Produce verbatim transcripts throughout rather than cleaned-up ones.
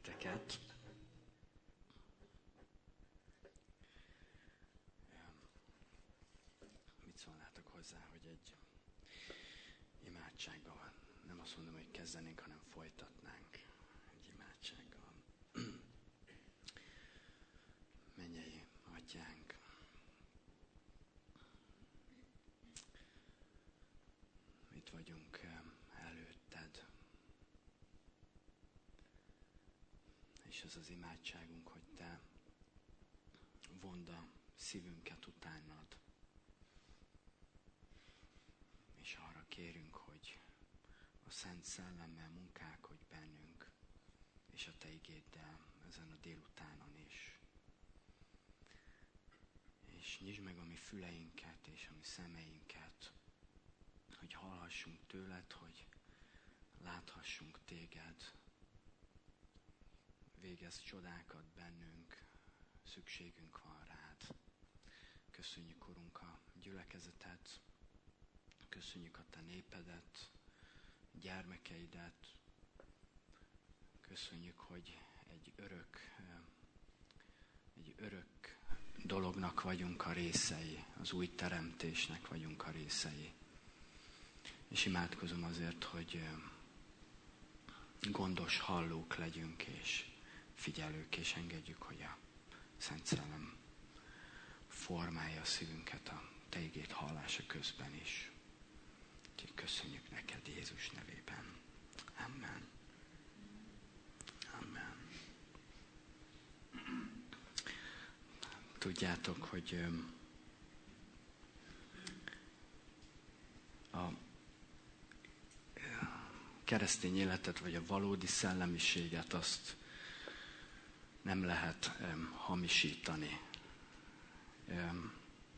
titeket. Mit szólnátok hozzá, hogy egy imádsággal, nem azt mondom, hogy kezdenénk, hanem folytatnánk egy imádsággal. Mennyei Atyánk, itt vagyunk előtted, és ez az imádságunk, hogy Te vond a szívünket utánad, és arra kérünk, hogy a Szent Szellemmel munkálkodj bennünk, és a Te igéddel ezen a délutánon is. És nyisd meg a mi füleinket és a mi szemeinket, hogy hallhassunk tőled, hogy láthassunk téged. Végezz csodákat bennünk, szükségünk van rád. Köszönjük, Urunk, a gyülekezetet, köszönjük a Te népedet, gyermekeidet, köszönjük, hogy egy örök, egy örök dolognak vagyunk a részei, az új teremtésnek vagyunk a részei. És imádkozom azért, hogy gondos hallók legyünk, és figyelők, és engedjük, hogy a Szent Szellem formálja a szívünket a Te igéd hallása közben is. Úgyhogy köszönjük neked Jézus nevében. Amen. Amen. Tudjátok, hogy a keresztény életet, vagy a valódi szellemiséget azt nem lehet um, hamisítani. Um,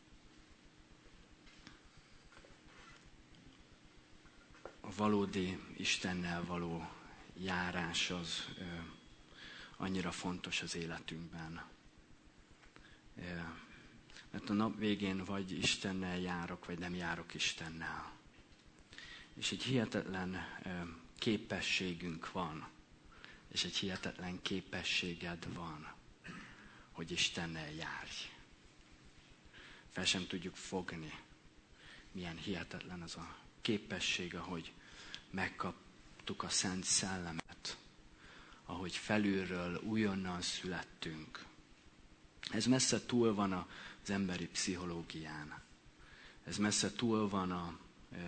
a valódi Istennel való járás az uh, annyira fontos az életünkben. Uh, mert a nap végén vagy Istennel járok, vagy nem járok Istennel. És egy hihetetlen uh, képességünk van, és egy hihetetlen képességed van, hogy Istennel járj. Fel sem tudjuk fogni, milyen hihetetlen az a képesség, ahogy megkaptuk a Szent Szellemet, ahogy felülről újonnan születtünk. Ez messze túl van az emberi pszichológián. Ez messze túl van a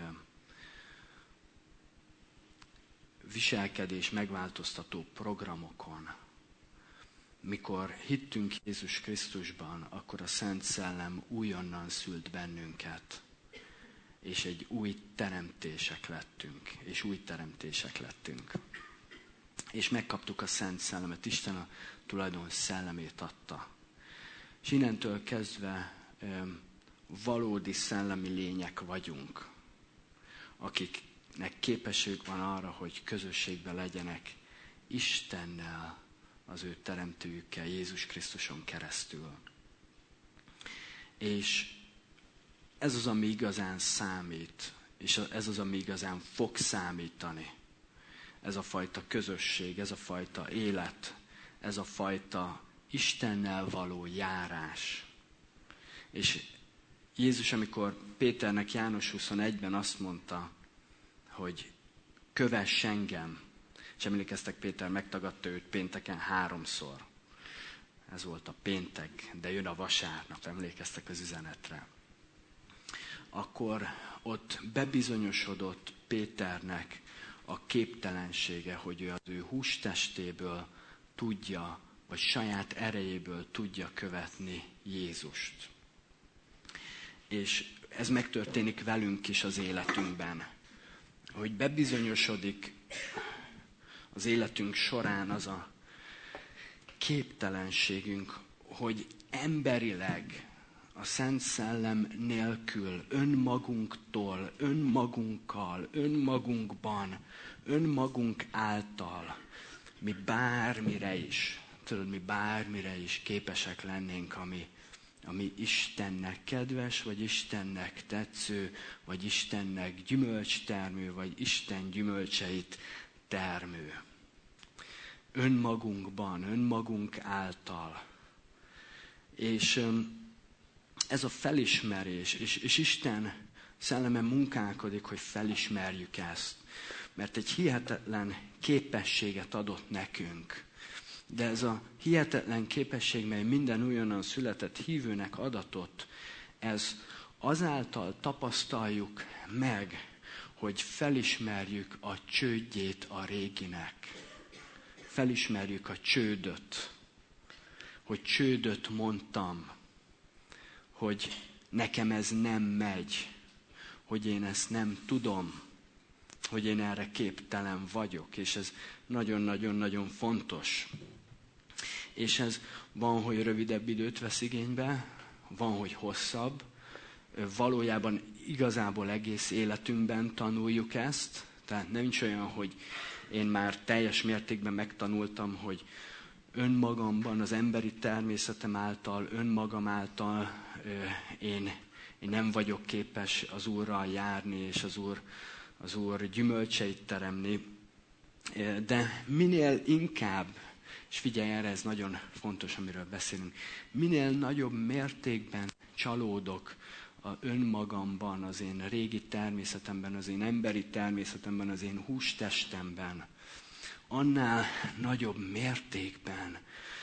viselkedés megváltoztató programokon. Mikor hittünk Jézus Krisztusban, akkor a Szent Szellem újonnan szült bennünket, és egy új teremtések lettünk, és új teremtések lettünk. És megkaptuk a Szent Szellemet, Isten a tulajdon szellemét adta. És innentől kezdve valódi szellemi lények vagyunk, akiknek képességük van arra, hogy közösségben legyenek Istennel, az ő teremtőjükkel, Jézus Krisztuson keresztül. És ez az, ami igazán számít, és ez az, ami igazán fog számítani. Ez a fajta közösség, ez a fajta élet, ez a fajta Istennel való járás. És Jézus, amikor Péternek János huszonegyben azt mondta, hogy kövess engem, és emlékeztek, Péter megtagadta őt pénteken háromszor. Ez volt a péntek, de jön a vasárnap, emlékeztek az üzenetre. Akkor ott bebizonyosodott Péternek a képtelensége, hogy ő az ő hústestéből tudja, vagy saját erejéből tudja követni Jézust. És ez megtörténik velünk is az életünkben. Hogy bebizonyosodik az életünk során az a képtelenségünk, hogy emberileg a Szent Szellem nélkül, önmagunktól, önmagunkkal, önmagunkban, önmagunk által mi bármire is, tudod, mi bármire is képesek lennénk, ami, ami Istennek kedves, vagy Istennek tetsző, vagy Istennek gyümölcstermő, vagy Isten gyümölcseit termő. önmagunkban, önmagunk által. És ez a felismerés, és, és Isten szelleme munkálkodik, hogy felismerjük ezt. Mert egy hihetetlen képességet adott nekünk. De ez a hihetetlen képesség, mely minden újonnan született hívőnek adatott, ez azáltal tapasztaljuk meg, hogy felismerjük a csődjét a réginek. Felismerjük a csődöt. Hogy csődöt mondtam. Hogy nekem ez nem megy. Hogy én ezt nem tudom. Hogy én erre képtelen vagyok. És ez nagyon-nagyon-nagyon fontos. És ez van, hogy rövidebb időt vesz igénybe, van, hogy hosszabb. Valójában igazából egész életünkben tanuljuk ezt. Tehát nem nincs olyan, hogy én már teljes mértékben megtanultam, hogy önmagamban, az emberi természetem által, önmagam által én, én nem vagyok képes az Úrral járni, és az Úr, az Úr gyümölcseit teremni. De minél inkább, és figyelj erre, ez nagyon fontos, amiről beszélünk, minél nagyobb mértékben csalódok a önmagamban, az én régi természetemben, az én emberi természetemben, az én hústestemben, annál nagyobb mértékben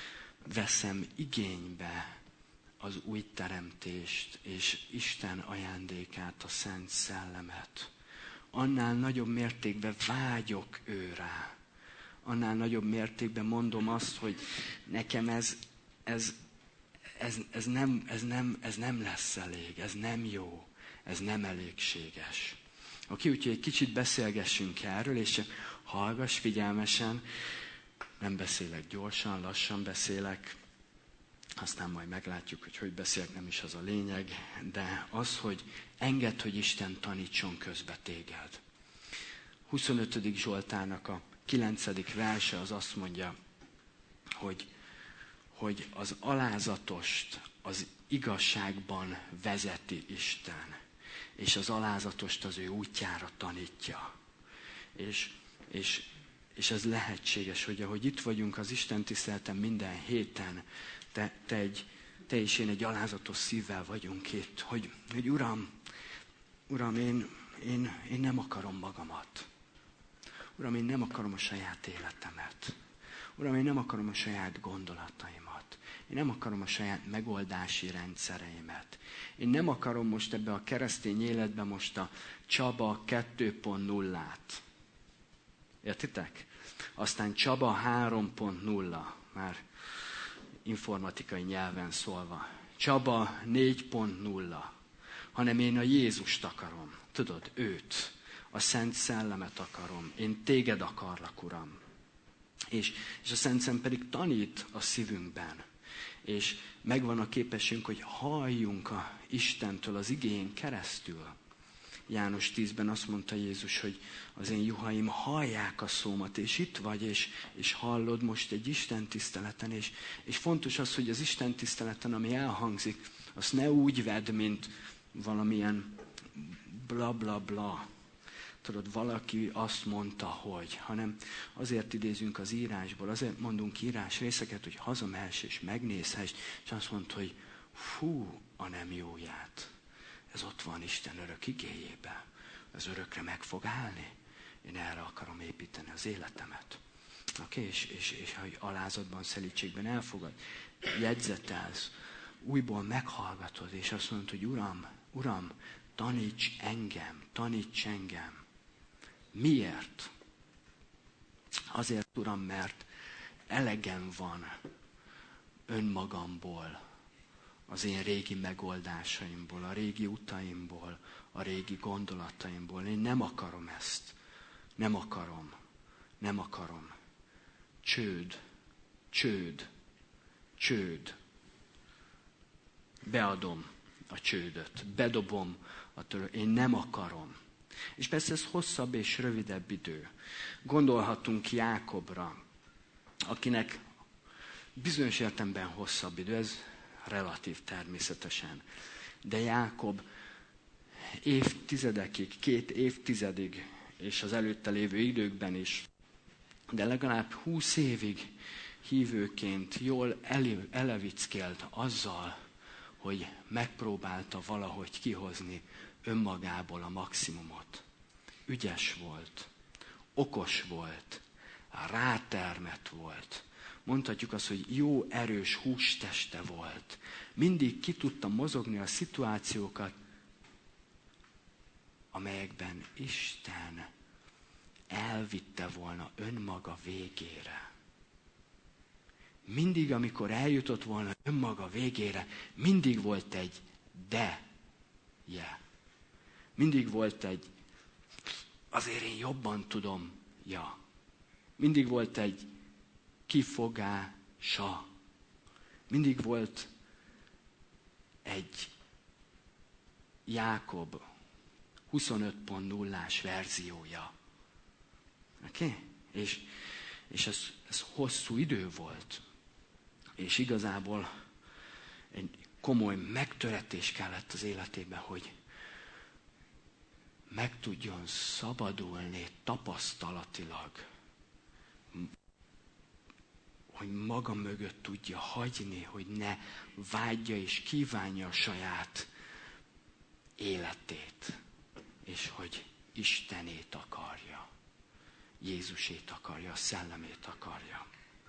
veszem igénybe az új teremtést és Isten ajándékát, a Szent Szellemet. Annál nagyobb mértékben vágyok őrá. Annál nagyobb mértékben mondom azt, hogy nekem ez, ez, ez, ez, nem, ez, nem, ez nem lesz elég, ez nem jó, ez nem elégséges. Oké, úgyhogy egy kicsit beszélgessünk erről, és hallgass figyelmesen, nem beszélek gyorsan, lassan beszélek, aztán majd meglátjuk, hogy hogy beszélek, nem is az a lényeg, de az, hogy engedd, hogy Isten tanítson közbe téged. huszonötödik Zsoltárnak a kilencedik verse az azt mondja, hogy, hogy az alázatost az igazságban vezeti Isten, és az alázatost az ő útjára tanítja. És, és, és ez lehetséges, hogy ahogy itt vagyunk az Isten tiszteleten minden héten, te, te, egy, te és én egy alázatos szívvel vagyunk itt, hogy, hogy Uram, Uram, én, én, én nem akarom magamat. Uram, én nem akarom a saját életemet. Uram, én nem akarom a saját gondolataimat. Én nem akarom a saját megoldási rendszereimet. Én nem akarom most ebbe a keresztény életbe most a Csaba kettő pont nullát. Értitek? Aztán Csaba három pont nulla, már informatikai nyelven szólva. Csaba négy pont nulla, hanem én a Jézust akarom. Tudod, őt. A Szent Szellemet akarom. Én téged akarlak, Uram. És, és a Szent Szellem pedig tanít a szívünkben. És megvan a képességünk, hogy halljunk a Istentől az igén keresztül. János tízben azt mondta Jézus, hogy az én juhaim hallják a szómat, és itt vagy, és, és hallod most egy Isten tiszteleten, és, és fontos az, hogy az Isten tiszteleten, ami elhangzik, azt ne úgy vedd, mint valamilyen bla bla bla. Tudod, valaki azt mondta, hogy, hanem azért idézünk az írásból, azért mondunk írás részeket, hogy hazamehes és megnézhess, és azt mondta, hogy fú, a nem jóját. Ez ott van Isten örök igéjében. Ez örökre meg fog állni. Én erre akarom építeni az életemet. Oké, okay? és, és, és hogy alázatban, szelítségben elfogad, jegyzetelsz, újból meghallgatod, és azt mondod, hogy Uram, Uram, taníts engem, taníts engem. Miért? Azért, Uram, mert elegem van önmagamból, az én régi megoldásaimból, a régi utaimból, a régi gondolataimból. Én nem akarom ezt. Nem akarom. Nem akarom. Csőd. Csőd. Csőd. Beadom a csődöt. Bedobom a törő. Én nem akarom. És persze ez hosszabb és rövidebb idő. Gondolhatunk Jákobra, akinek bizonyos értelemben hosszabb idő, ez relatív természetesen. De Jákob évtizedekig, két évtizedig, és az előtte lévő időkben is de legalább húsz évig hívőként jól ele- elevickélt azzal, hogy megpróbálta valahogy kihozni önmagából a maximumot. Ügyes volt, okos volt, rátermett volt. Mondhatjuk azt, hogy jó, erős hústeste volt. Mindig ki tudta mozogni a szituációkat, amelyekben Isten elvitte volna önmaga végére. Mindig, amikor eljutott volna önmaga végére, mindig volt egy de-je. Mindig volt egy azért én jobban tudom, ja. Mindig volt egy kifogása. Mindig volt egy Jákob huszonöt pont nullás verziója. Oké? Okay? És, és ez, ez hosszú idő volt. És igazából egy komoly megtöretés kellett az életében, hogy meg tudjon szabadulni tapasztalatilag, hogy maga mögött tudja hagyni, hogy ne vágyja és kívánja a saját életét, és hogy Istenét akarja, Jézusét akarja, a szellemét akarja.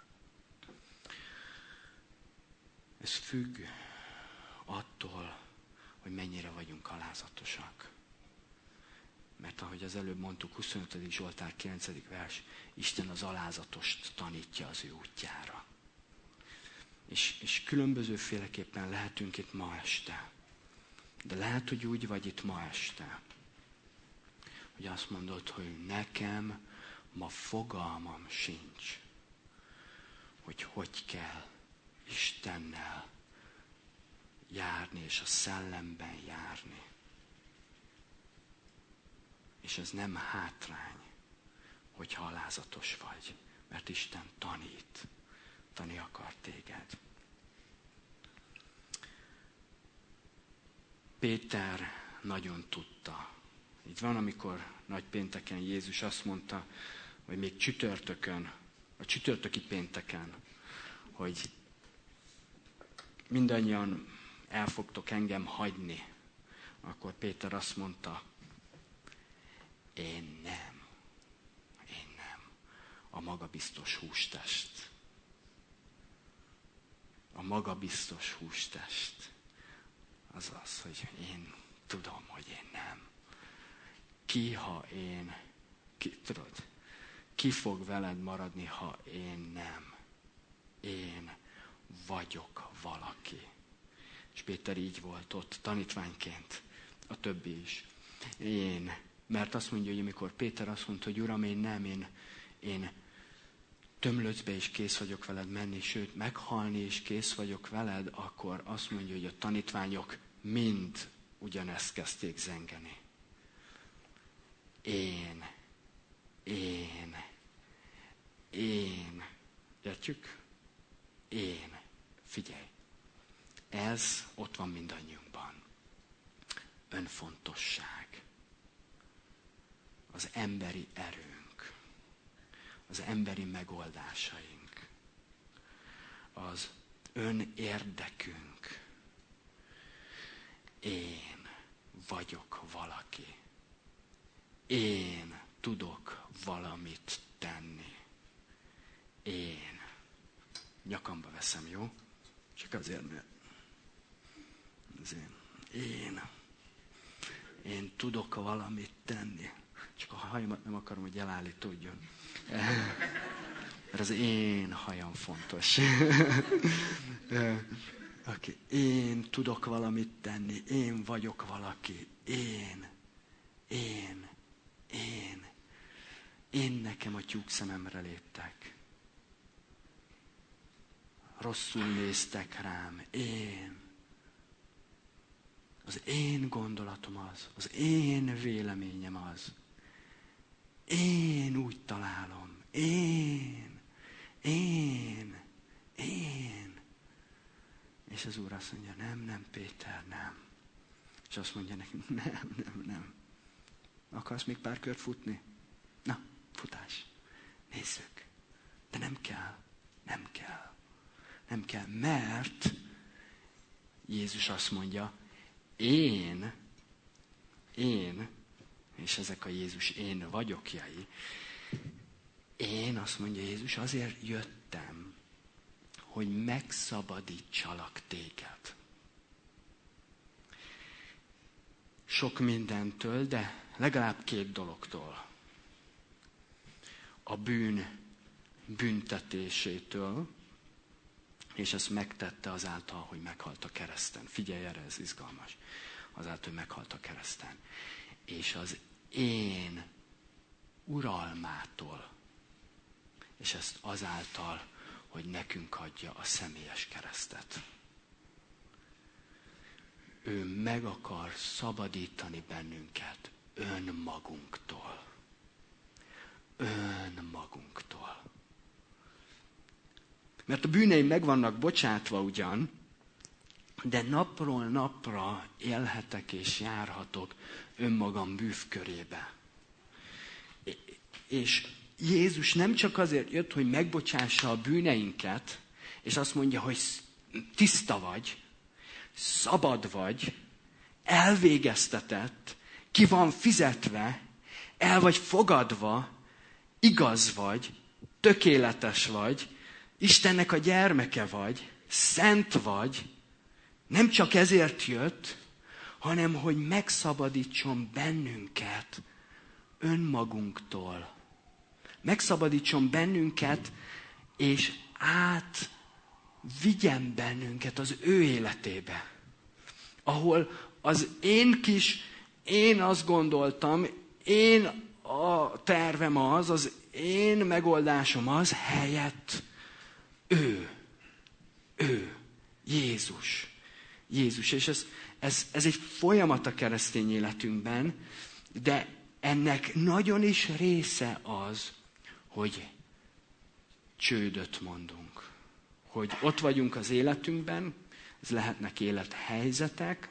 Ez függ attól, hogy mennyire vagyunk alázatosak. Mert ahogy az előbb mondtuk, huszonötödik Zsoltár kilencedik vers, Isten az alázatost tanítja az ő útjára. És, és különbözőféleképpen lehetünk itt ma este. De lehet, hogy úgy vagy itt ma este, hogy azt mondod, hogy nekem ma fogalmam sincs, hogy hogy kell Istennel járni, és a szellemben járni. És ez nem hátrány, hogyha alázatos vagy, mert Isten tanít, tanítani akar téged. Péter nagyon tudta. Így van, amikor nagypénteken Jézus azt mondta, vagy még csütörtökön, a csütörtöki pénteken, hogy mindannyian el fogtok engem hagyni, akkor Péter azt mondta, én nem, én nem. A magabiztos hústest. A magabiztos hústest. Az az, hogy én tudom, hogy én nem. Ki, ha én, ki, tudod, ki fog veled maradni, ha én nem. Én vagyok valaki. És Péter így volt ott tanítványként, a többi is. Én, mert azt mondja, hogy amikor Péter azt mondta, hogy Uram, én nem, én, én tömlöcbe is kész vagyok veled menni, sőt, meghalni is kész vagyok veled, akkor azt mondja, hogy a tanítványok mind ugyanezt kezdték zengeni. Én, én, én, értjük? Én, figyelj, ez ott van mindannyiunkban. Önfontosság. Az emberi erőnk. Az emberi megoldásaink. Az önérdekünk. Én vagyok valaki. Én tudok valamit tenni. Én. Nyakamba veszem, jó? Csak azért, mert az én. Én. Én tudok valamit tenni. Csak a hajamat nem akarom, hogy elállítódjon. Mert az én hajam fontos. Okay. Én tudok valamit tenni. Én vagyok valaki. Én. Én. Én. Én nekem a tyúk szememre léptek. Rosszul néztek rám. Én. Az én gondolatom az. Az én véleményem az. Én úgy találom. Én. Én. Én. És az Úr azt mondja, nem, nem, Péter, nem. És azt mondja neki, nem, nem, nem. Akarsz még pár kört futni? Na, futás. Nézzük. De nem kell. Nem kell. Nem kell, mert Jézus azt mondja, én, én, és ezek a Jézus én vagyokjai, én, azt mondja Jézus, azért jöttem, hogy megszabadítsalak téged. Sok mindentől, de legalább két dologtól. A bűn büntetésétől, és ezt megtette azáltal, hogy meghalt a kereszten. Figyelj erre, ez izgalmas. Azáltal, hogy meghalt a kereszten. És az én uralmától, és ezt azáltal, hogy nekünk adja a személyes keresztet. Ő meg akar szabadítani bennünket önmagunktól. Önmagunktól. Mert a bűneim meg vannak bocsátva ugyan, de napról napra élhetek és járhatok önmagam bűvkörébe. És Jézus nem csak azért jött, hogy megbocsássa a bűneinket, és azt mondja, hogy tiszta vagy, szabad vagy, elvégeztetett, ki van fizetve, el vagy fogadva, igaz vagy, tökéletes vagy, Istennek a gyermeke vagy, szent vagy, nem csak ezért jött, hanem hogy megszabadítson bennünket önmagunktól. Megszabadítson bennünket, és át vigyen bennünket az ő életébe. Ahol az én kis, én azt gondoltam, én a tervem az, az én megoldásom az, helyett ő, ő, Jézus. Jézus, és ez, ez, ez egy folyamat a keresztény életünkben, de ennek nagyon is része az, hogy csődöt mondunk. Hogy ott vagyunk az életünkben, ez lehetnek élethelyzetek,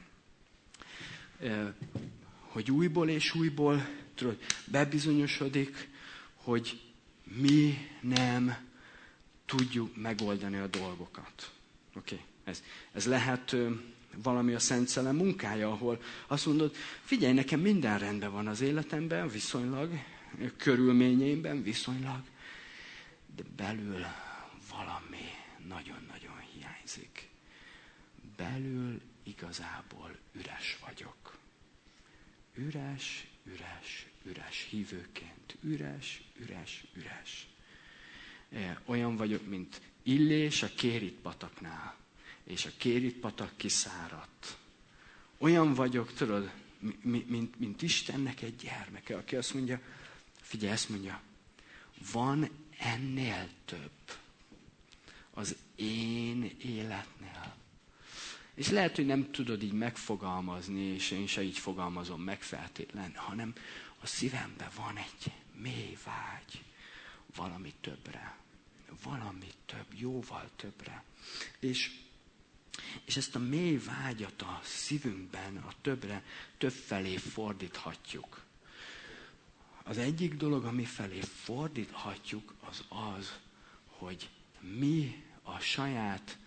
hogy újból és újból tudod, bebizonyosodik, hogy mi nem tudjuk megoldani a dolgokat. Oké, okay. ez, ez lehet ö, valami a Szent Szellem munkája, ahol azt mondod, figyelj, nekem minden rendben van az életemben, viszonylag, körülményeimben, viszonylag, de belül valami nagyon-nagyon hiányzik. Belül igazából üres vagyok. Üres, üres, üres hívőként. Üres, üres, üres. Olyan vagyok, mint Illés a Kérit pataknál, és a Kérit patak kiszáradt. Olyan vagyok, tudod, mint, mint, mint Istennek egy gyermeke, aki azt mondja, figyelj, ezt mondja, van ennél több az én életnél. És lehet, hogy nem tudod így megfogalmazni, és én se így fogalmazom meg feltétlen, hanem a szívemben van egy mély vágy valami többre. Valami több, jóval többre. És, és ezt a mély vágyat a szívünkben, a többre, több felé fordíthatjuk. Az egyik dolog, ami felé fordíthatjuk, az az, hogy mi a saját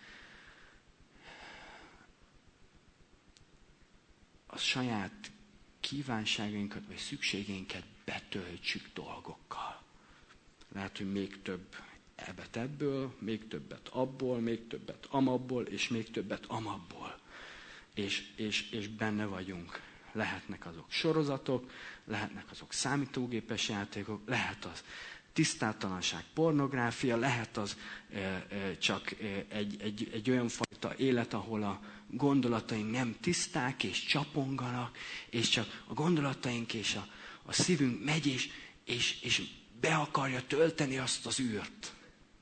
a saját kívánságainkat, vagy szükségeinket betöltsük dolgokkal. Lehet, hogy még több ebbet ebből, még többet abból, még többet amabból, és még többet amabból. És, és, és benne vagyunk. Lehetnek azok sorozatok, lehetnek azok számítógépes játékok, lehet az tisztátalanság, pornográfia, lehet az e, e, csak e, egy, egy, egy olyan fajta élet, ahol a gondolataink nem tiszták és csaponganak, és csak a gondolataink és a, a szívünk megy, és, és, és be akarja tölteni azt az űrt.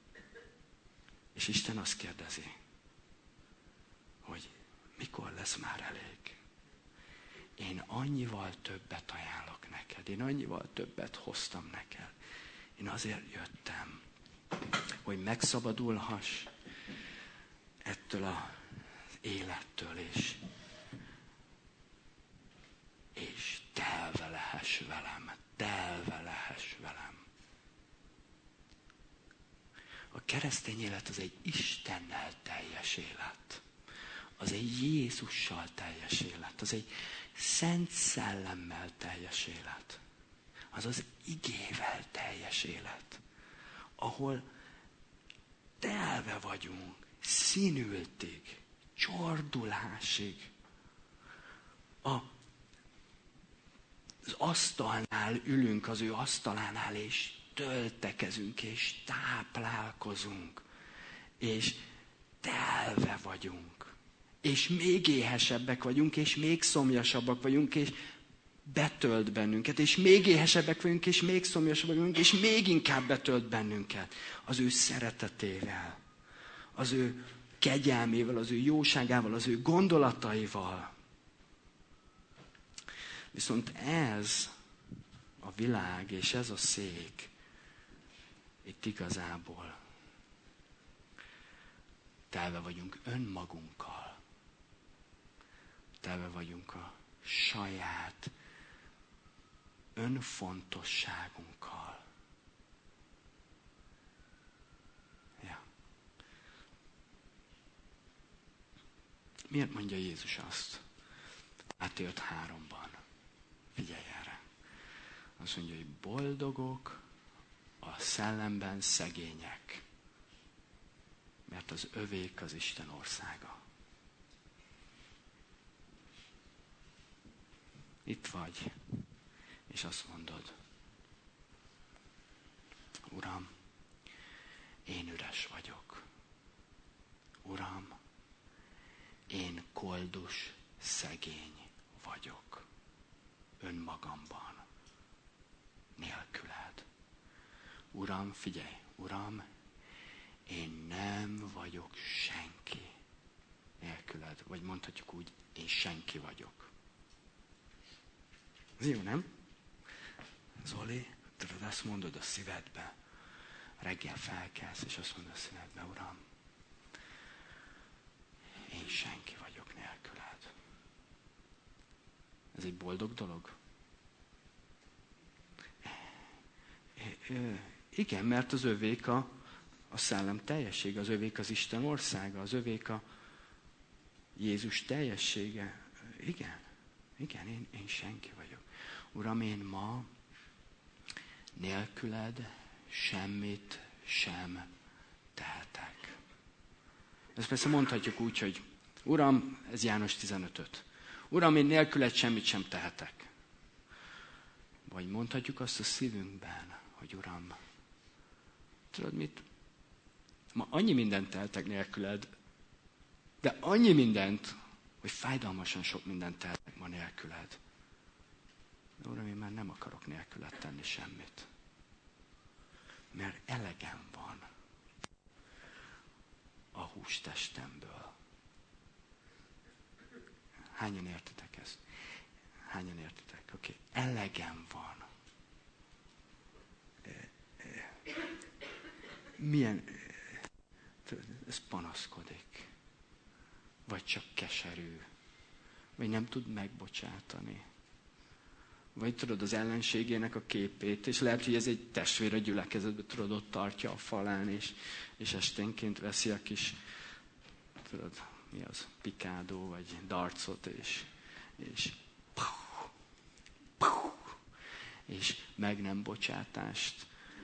És Isten azt kérdezi, hogy mikor lesz már elég? Én annyival többet ajánlok neked, én annyival többet hoztam neked. Én azért jöttem, hogy megszabadulhass ettől az élettől, és, és telve lehess velem, telve lehess velem. keresztény élet az egy Istennel teljes élet. Az egy Jézussal teljes élet. Az egy Szent Szellemmel teljes élet. Az az igével teljes élet. Ahol telve vagyunk, színültig, csordulásig. A, az asztalnál ülünk, az ő asztalánál, és töltekezünk, és táplálkozunk, és telve vagyunk, és még éhesebbek vagyunk, és még szomjasabbak vagyunk, és betölt bennünket, és még éhesebbek vagyunk, és még szomjasabbak vagyunk, és még inkább betölt bennünket az ő szeretetével, az ő kegyelmével, az ő jóságával, az ő gondolataival. Viszont ez a világ, és ez a szék itt igazából telve vagyunk önmagunkkal. Telve vagyunk a saját önfontosságunkkal. Ja. Miért mondja Jézus azt? Máté háromban. Figyelj erre. Azt mondja, hogy boldogok a szellemben szegények, mert az övék az Isten országa. Itt vagy, és azt mondod, Uram, én üres vagyok. Uram, én koldus, szegény vagyok. Önmagamban, nélküled. Uram, figyelj, Uram, én nem vagyok senki nélküled. Vagy mondhatjuk úgy, én senki vagyok. Ez jó, nem? Zoli, tudod, azt mondod a szívedbe. Reggel felkelsz, és azt mondod a szívedbe, Uram, én senki vagyok nélküled. Ez egy boldog dolog? Igen, mert az övék a, a szellem teljessége, az övék az Isten országa, az övék a Jézus teljessége. Igen, igen, én, én senki vagyok. Uram, én ma nélküled semmit sem tehetek. Ezt persze mondhatjuk úgy, hogy Uram, ez János tizenöt. Uram, én nélküled semmit sem tehetek. Vagy mondhatjuk azt a szívünkben, hogy Uram, tudod mit? Ma annyi mindent tehetek nélküled, de annyi mindent, hogy fájdalmasan sok mindent tehetek ma nélküled. De Uram, én már nem akarok nélküled tenni semmit. Mert elegem van a hústestemből. Hányan értitek ezt? Hányan értitek? Oké, okay. Elegem van. Milyen... Ez panaszkodik. Vagy csak keserű. Vagy nem tud megbocsátani. Vagy tudod az ellenségének a képét, és lehet, hogy ez egy testvér a gyülekezetben, tudod, ott tartja a falán, és, és esténként veszi a kis, tudod, mi az, pikádó, vagy darcot, és, és, és meg nem bocsátást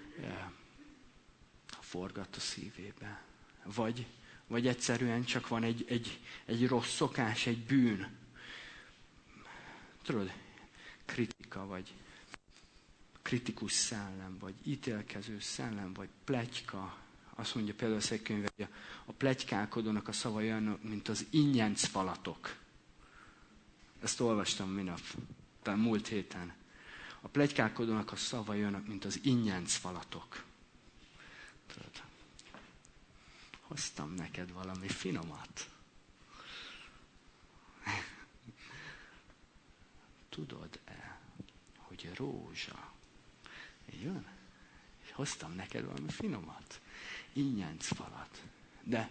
forgat a szívébe. Vagy, vagy egyszerűen csak van egy, egy, egy rossz szokás, egy bűn. Tudod, kritika, vagy kritikus szellem, vagy ítélkező szellem, vagy pletyka. Azt mondja például a Székkönyv, hogy a pletykálkodónak a szavai olyan, mint az ingyenc falatok. Ezt olvastam minap, talán múlt héten. A pletykálkodónak a szavai olyan, mint az ingyenc falatok. Tudod, hoztam neked valami finomat. Tudod-e, hogy rózsa, jön? És hoztam neked valami finomat. Ingyenc falat. De,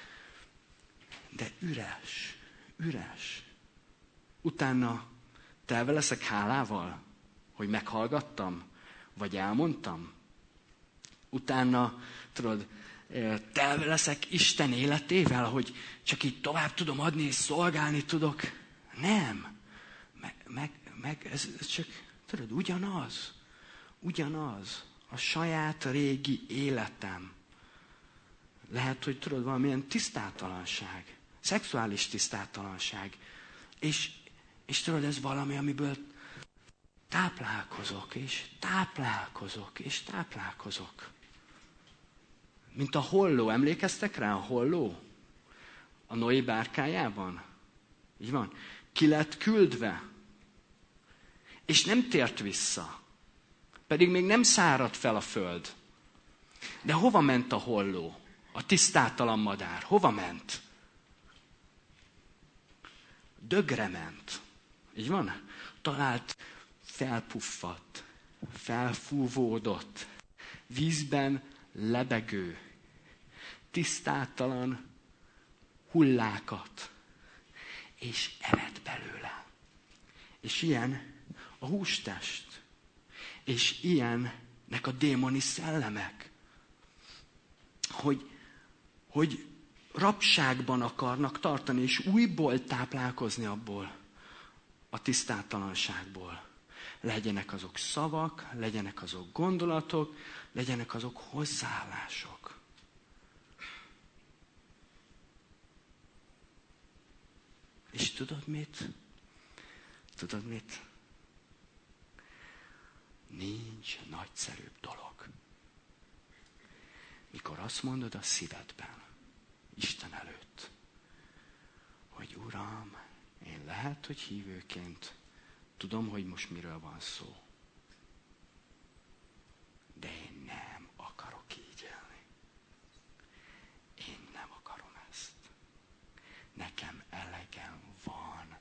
de üres, üres. Utána telve leszek hálával, hogy meghallgattam, vagy elmondtam. Utána, tudod, tel leszek Isten életével, hogy csak így tovább tudom adni, és szolgálni tudok. Nem. Meg, meg, meg ez, ez csak, tudod, ugyanaz. Ugyanaz. A saját régi életem. Lehet, hogy tudod, valamilyen tisztátalanság. Szexuális tisztátalanság. És, és tudod, ez valami, amiből táplálkozok, és táplálkozok, és táplálkozok. Mint a holló. Emlékeztek rá a holló? A Noé bárkájában? Így van. Ki lett küldve. És nem tért vissza. Pedig még nem száradt fel a föld. De hova ment a holló? A tisztátalan madár. Hova ment? Dögre ment. Így van? Talált, felpuffadt, felfúvódott, vízben lebegő, tisztátalan hullákat, és evett belőle. És ilyen a hústest, és ilyennek a démoni szellemek, hogy, hogy rabságban akarnak tartani, és újból táplálkozni abból, a tisztátalanságból. Legyenek azok szavak, legyenek azok gondolatok, legyenek azok hozzáállások. És tudod mit? Tudod mit? Nincs nagyszerűbb dolog. Mikor azt mondod a szívedben, Isten előtt, hogy Uram, én lehet, hogy hívőként tudom, hogy most miről van szó. De én nem akarok így élni. Én nem akarom ezt. Nekem elegem van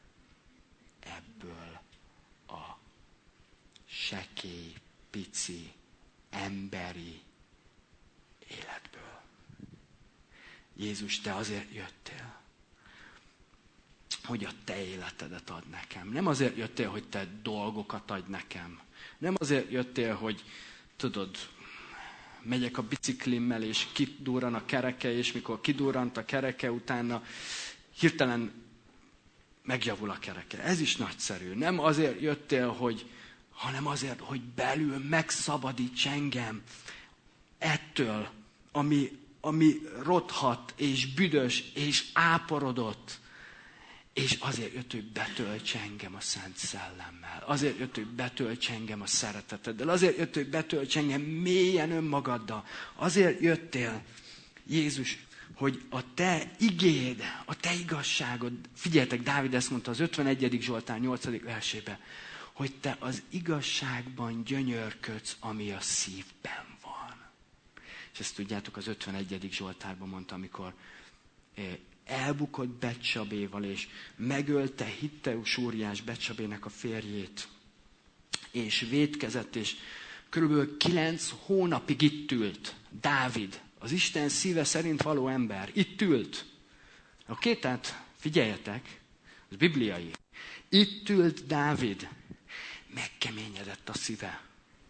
ebből a sekély, pici, emberi életből. Jézus, te azért jöttél, hogy a te életedet ad nekem. Nem azért jöttél, hogy te dolgokat adj nekem. Nem azért jöttél, hogy tudod, megyek a biciklimmel, és kidurran a kereke, és mikor kidurrant a kereke, utána hirtelen megjavul a kereke. Ez is nagyszerű. Nem azért jöttél, hogy, hanem azért, hogy belül megszabadíts engem ettől, ami, ami rothat, és büdös, és áporodott. És azért jött, hogy betölts engem a Szent Szellemmel. Azért jött, hogy betölts engem a szereteteddel. Azért jött, hogy betölts engem mélyen önmagaddal. Azért jöttél, Jézus, hogy a te igéd, a te igazságod, figyeljetek, Dávid ezt mondta az ötvenegyedik Zsoltár nyolcadik versében, hogy te az igazságban gyönyörködsz, ami a szívben van. És ezt tudjátok, az ötvenegyedik Zsoltárban mondta, amikor elbukott Betsabéval, és megölte Hitteus Úriás Betsabének a férjét, és vétkezett, és körülbelül kilenc hónapig itt ült Dávid, az Isten szíve szerint való ember. Itt ült. Oké, tehát figyeljetek, ez bibliai. Itt ült Dávid, megkeményedett a szíve.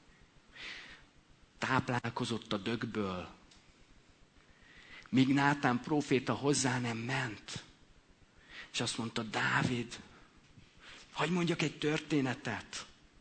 Táplálkozott a dögből, míg Nátán próféta hozzá nem ment. És azt mondta, Dávid, hadd mondjak egy történetet.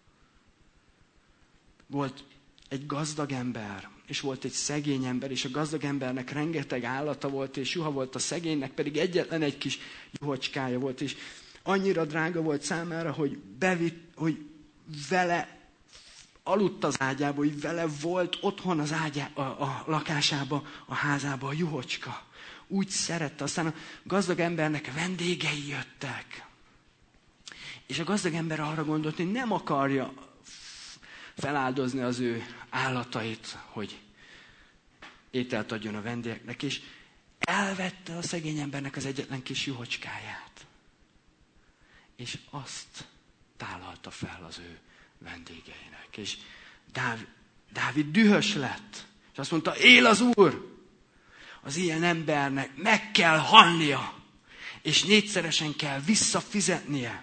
Volt egy gazdag ember, és volt egy szegény ember, és a gazdag embernek rengeteg állata volt, és juha volt, a szegénynek pedig egyetlen egy kis juhocskája volt, és annyira drága volt számára, hogy, bevitt, hogy vele aludt az ágyába, hogy vele volt otthon az ágyá, a, a lakásába, a házába a juhocska. Úgy szerette. Aztán a gazdag embernek vendégei jöttek. És a gazdag ember arra gondolt, hogy nem akarja feláldozni az ő állatait, hogy ételt adjon a vendégeknek, és elvette a szegény embernek az egyetlen kis juhocskáját. És azt tálalta fel az ő vendégeinek. És Dávid, Dávid dühös lett. És azt mondta, él az Úr! Az ilyen embernek meg kell halnia, és négyszeresen kell visszafizetnie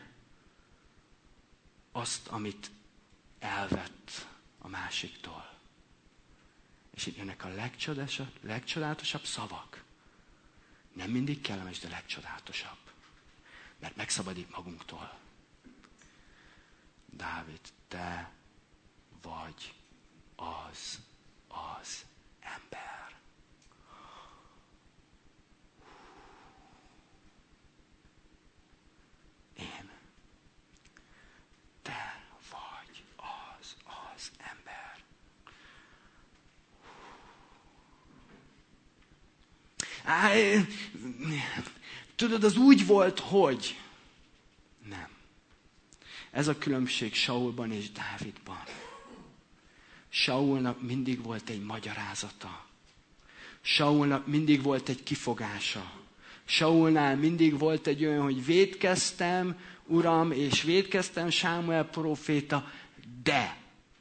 azt, amit elvett a másiktól. És itt jönnek a legcsodálatosabb, legcsodálatosabb szavak. Nem mindig kellemes, de legcsodálatosabb. Mert megszabadít magunktól. Dávid, te vagy az az ember. Én. Te vagy az az ember. Á, tudod, az úgy volt, hogy... Nem. Ez a különbség Saulban és Dávidban. Saulnak mindig volt egy magyarázata. Saulnak mindig volt egy kifogása. Saulnál mindig volt egy olyan, hogy vétkeztem, Uram, és vétkeztem, Sámuel próféta, de,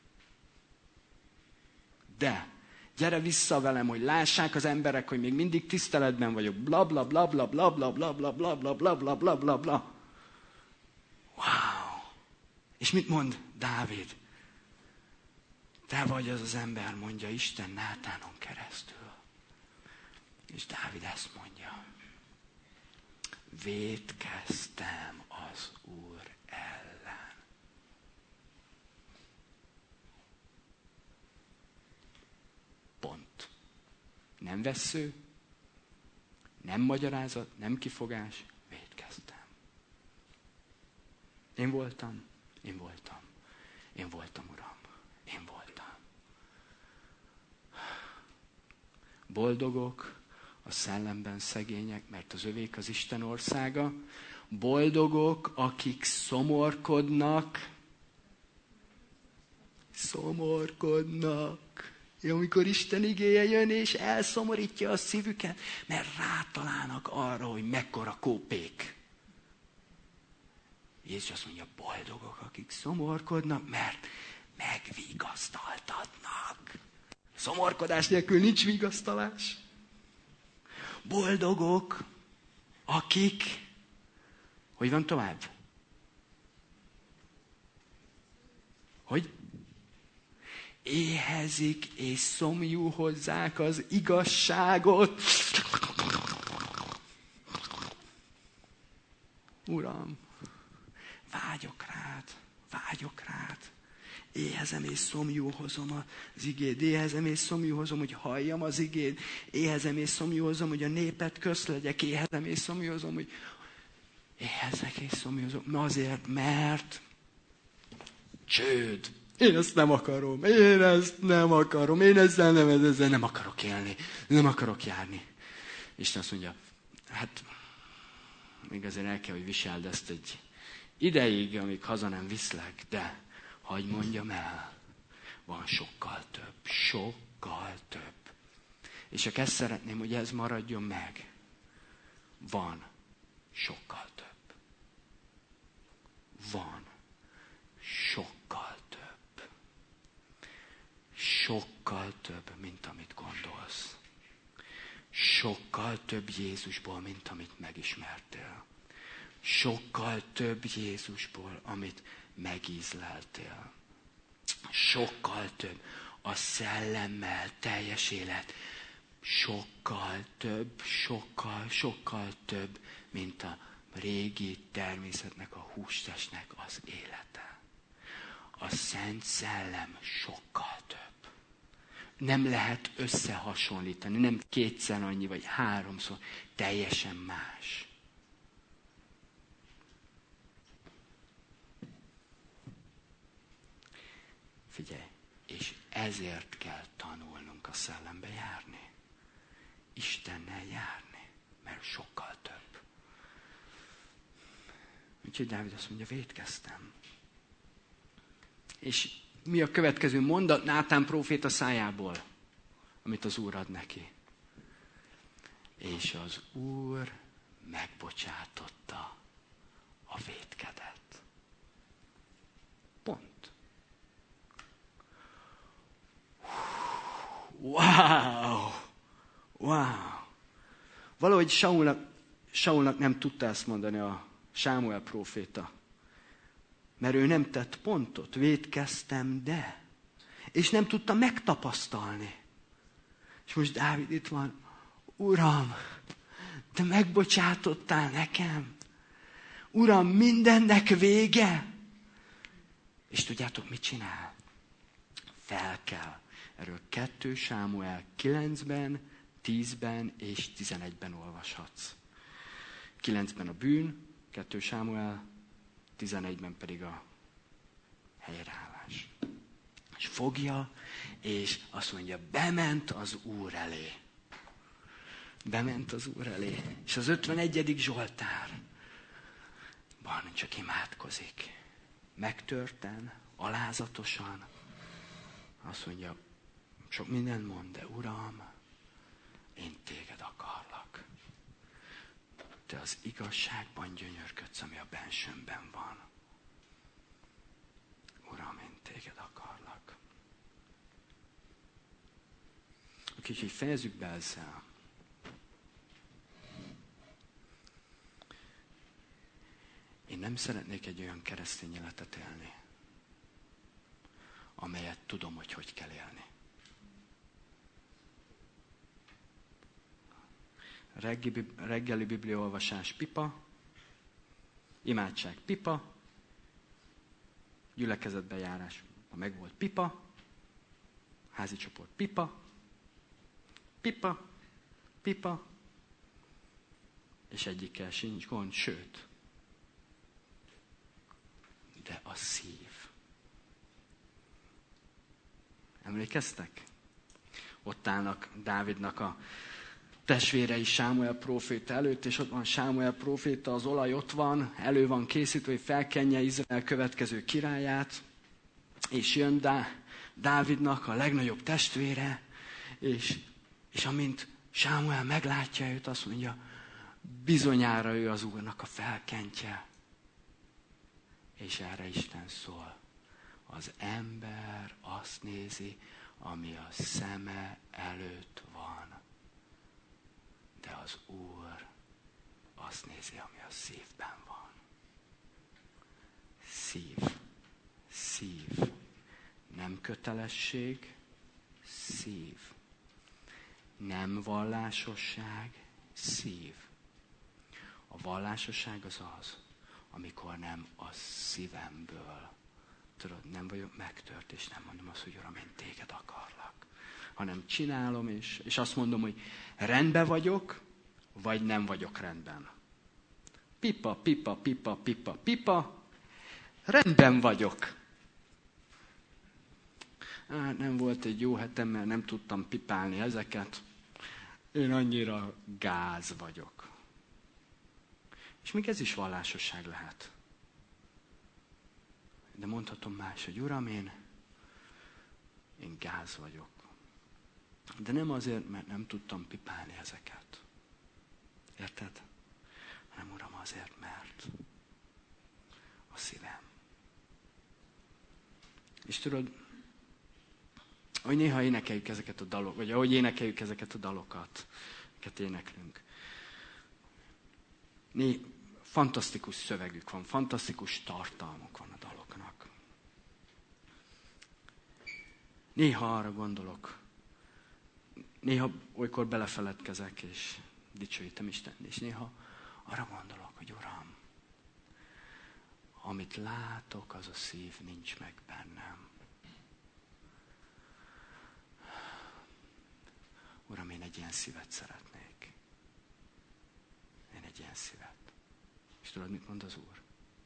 de, gyere vissza velem, hogy lássák az emberek, hogy még mindig tiszteletben vagyok. Bla, bla, bla, bla, bla, bla, bla, bla, bla, bla, bla, bla, bla, bla, bla. Wow! És mit mond Dávid? Te vagy az az ember, mondja Isten Nátánon keresztül. És Dávid ezt mondja. Vétkeztem az Úr ellen. Pont. Nem vessző, nem magyarázat, nem kifogás, vétkeztem. Én voltam, én voltam, én voltam, Uram, én voltam. Boldogok a szellemben szegények, mert az övék az Isten országa. Boldogok, akik szomorkodnak. Szomorkodnak. Amikor Isten igéje jön, és elszomorítja a szívüket, mert rátalálnak arra, hogy mekkora kópék. Jézus azt mondja, boldogok, akik szomorkodnak, mert megvigasztaltatnak. Szomorkodás nélkül nincs vigasztalás. Boldogok, akik, hogy van tovább? Hogy? Éhezik és szomjú hozzák az igazságot. Uram, vágyok rád, vágyok rád. Éhezem és szomjú hozom az igéd. Éhezem és szomjú hozom, hogy halljam az igéd. Éhezem és szomjú hozom, hogy a népet közt legyek. Éhezem és szomjú hozom, hogy éhezek és szomjú hozom. Azért, mert csőd. Én ezt nem akarom. Én ezt nem akarom. Én ezzel nem, ezzel nem akarok élni. Nem akarok járni. Isten azt mondja, hát még azért el kell, hogy viseld ezt egy ideig, amíg haza nem viszlek, de hadd mondjam el, van sokkal több, sokkal több. És csak ezt szeretném, hogy ez maradjon meg. Van sokkal több. Van sokkal több. Sokkal több, mint amit gondolsz. Sokkal több Jézusból, mint amit megismertél. Sokkal több Jézusból, amit megízleltél. Sokkal több a szellemmel teljes élet. Sokkal több, sokkal, sokkal több, mint a régi természetnek, a hústestnek az élete. A Szent Szellem sokkal több. Nem lehet összehasonlítani, nem kétszer annyi, vagy háromszor, teljesen más. Figyelj, és ezért kell tanulnunk a szellembe járni. Istennel járni, mert sokkal több. Úgyhogy Dávid azt mondja, vétkeztem. És mi a következő mondat Nátán próféta szájából, amit az Úr ad neki? És az Úr megbocsátotta a vétkedet. Pont. Wow! Wow! Valahogy Saulnak, Saulnak nem tudta ezt mondani a Sámuel próféta. Mert ő nem tett pontot, vétkeztem, de. És nem tudta megtapasztalni. És most Dávid itt van. Uram, te megbocsátottál nekem. Uram, mindennek vége. És tudjátok, mit csinál? Felkel. Erről kettő Sámuel kilencben, tízben és tizenegyben olvashatsz. kilencben a bűn, kettő Sámuel, tizenegyben pedig a helyreállás. És fogja, és azt mondja, bement az Úr elé. Bement az Úr elé. És az ötvenegyedik Zsoltárban csak imádkozik. Megtörten, alázatosan. Azt mondja, sok mindent mond, de Uram, én téged akarlak. Te az igazságban gyönyörködsz, ami a bensőmben van. Uram, én téged akarlak. Úgyhogy fejezzük be ezzel. Én nem szeretnék egy olyan keresztény életet élni, amelyet tudom, hogy hogy kell élni. Reggeli, reggeli bibliaolvasás pipa, imádság pipa, gyülekezetbejárás, ha megvolt pipa, házi csoport pipa, pipa, pipa, és egyikkel sincs gond, sőt, de a szív. Emlékeztek? Ott állnak Dávidnak a testvérei Sámuel próféta előtt, és ott van Sámuel próféta, az olaj ott van, elő van készítve, hogy felkenje Izrael következő királyát, és jön Dá- Dávidnak a legnagyobb testvére, és, és amint Sámuel meglátja őt, azt mondja, bizonyára ő az Úrnak a felkentje. És erre Isten szól. Az ember azt nézi, ami a szeme előtt van. De az Úr azt nézi, ami a szívben van. Szív. Szív. Nem kötelesség, szív. Nem vallásosság, szív. A vallásosság az az, amikor nem a szívemből, tudod, nem vagyok megtört, és nem mondom azt, hogy Uram, én téged akarlak. Hanem csinálom, és, és azt mondom, hogy rendben vagyok, vagy nem vagyok rendben. Pipa, pipa, pipa, pipa, pipa, rendben vagyok. Hát nem volt egy jó hetem, mert nem tudtam pipálni ezeket. Én annyira gáz vagyok. És még ez is vallásosság lehet. De mondhatom más, hogy Uram, én, én gáz vagyok. De nem azért, mert nem tudtam pipálni ezeket. Érted? Hanem Uram, azért, mert a szívem. És tudod, hogy néha énekeljük ezeket a dalokat, vagy ahogy énekeljük ezeket a dalokat, amiket éneklünk. Né, fantasztikus szövegük van, fantasztikus tartalmuk van a daloknak. Néha arra gondolok, néha olykor belefeledkezek, és dicsőítem Isten, és néha arra gondolok, hogy Uram, amit látok, az a szív nincs meg bennem. Uram, én egy ilyen szívet szeretnék. Én egy ilyen szívet. És tudod, mit mond az Úr?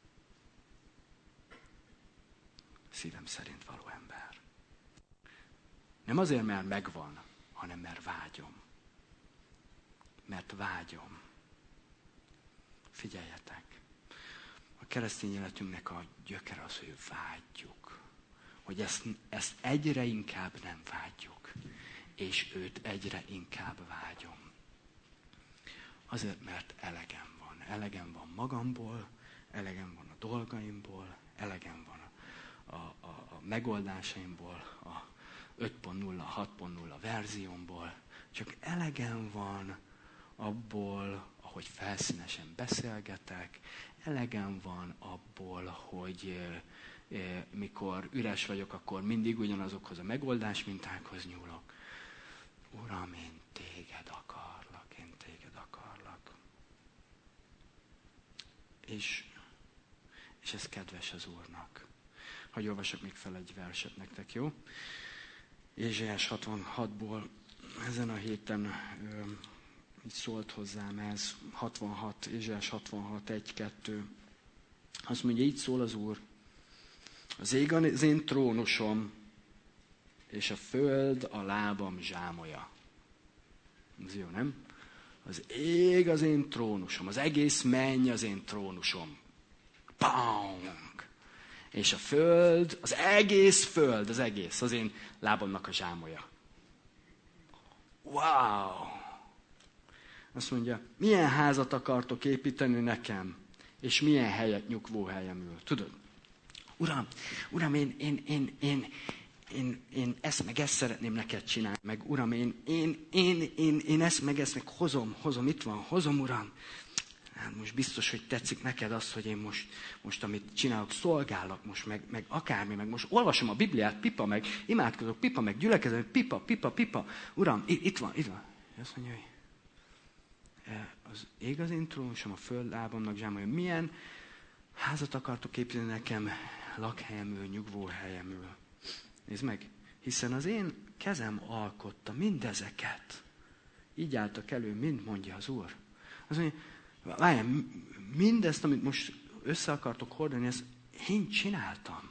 Szívem szerint való ember. Nem azért, mert megvan, hanem mert vágyom. Mert vágyom. Figyeljetek! A keresztény életünknek a gyökere az, hogy vágyjuk. Hogy ezt, ezt egyre inkább nem vágyjuk. És őt egyre inkább vágyom. Azért, mert elegem van. Elegem van magamból, elegem van a dolgaimból, elegem van a, a, a, a megoldásaimból, a öt pont nulla, hat pont nulla verziómból. Csak elegem van abból, ahogy felszínesen beszélgetek, elegem van abból, hogy e, e, mikor üres vagyok, akkor mindig ugyanazokhoz a megoldás mintákhoz nyúlok. Uram, én téged akarlak, én téged akarlak. És, és ez kedves az Úrnak. Hagyj olvasok még fel egy verset nektek, jó? Ézsaiás hatvanhatból ezen a héten ö, így szólt hozzám ez. hatvanhat, Ézsaiás hatvanhat, egy, kettő. Azt mondja, így szól az Úr. Az ég az én trónusom, és a föld a lábam zsámolya. Ez jó, nem? Az ég az én trónusom, az egész menny az én trónusom. Pang! És a föld, az egész föld, az egész, az én lábamnak a zsámolya. Wow! Azt mondja, milyen házat akartok építeni nekem, és milyen helyet nyugvó helyemül. Tudod? Uram, Uram, én, én, én, én, én, én ezt meg ezt szeretném neked csinálni, meg Uram, én, én, én, én, én ezt meg ezt meg hozom, hozom, itt van, hozom, Uram. Hát most biztos, hogy tetszik neked az, hogy én most, most amit csinálok, szolgálok most, meg, meg akármi, meg most olvasom a Bibliát, pipa, meg imádkozok, pipa, meg gyülekezem, pipa, pipa, pipa. Uram, itt, itt van, itt van. Azt mondja, hogy az ég az én trónusom, a föld lábamnak zsámolja. Milyen házat akartok építeni nekem, lakhelyemül, nyugvó helyemül? Nézd meg, hiszen az én kezem alkotta mindezeket. Így álltak elő, mind mondja az Úr. Azt mondja, várjál, mindezt, amit most össze akartok hordani, ezt én csináltam.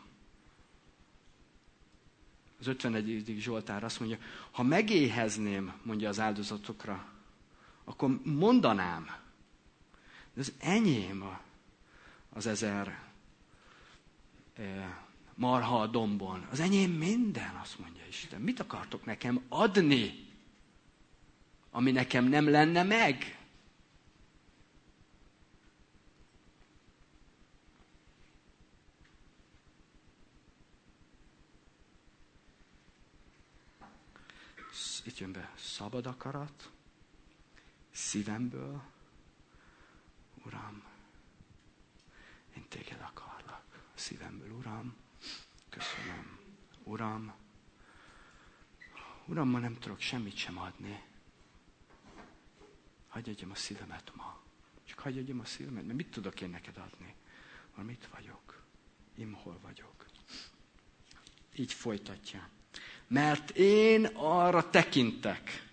Az ötvenegyedik Zsoltár azt mondja, ha megéhezném, mondja az áldozatokra, akkor mondanám, de az enyém az ezer marha a dombon. Az enyém minden, azt mondja Isten. Mit akartok nekem adni, ami nekem nem lenne meg? Itt jön be szabad akarat, szívemből, Uram, én téged akarlak, szívemből, Uram, köszönöm, Uram, Uram, ma nem tudok semmit sem adni, hagyj adjam a szívemet ma, csak hagyj adjam a szívemet, mert mit tudok én neked adni? Mert mit vagyok? Én hol vagyok? Így folytatja. Mert én arra tekintek,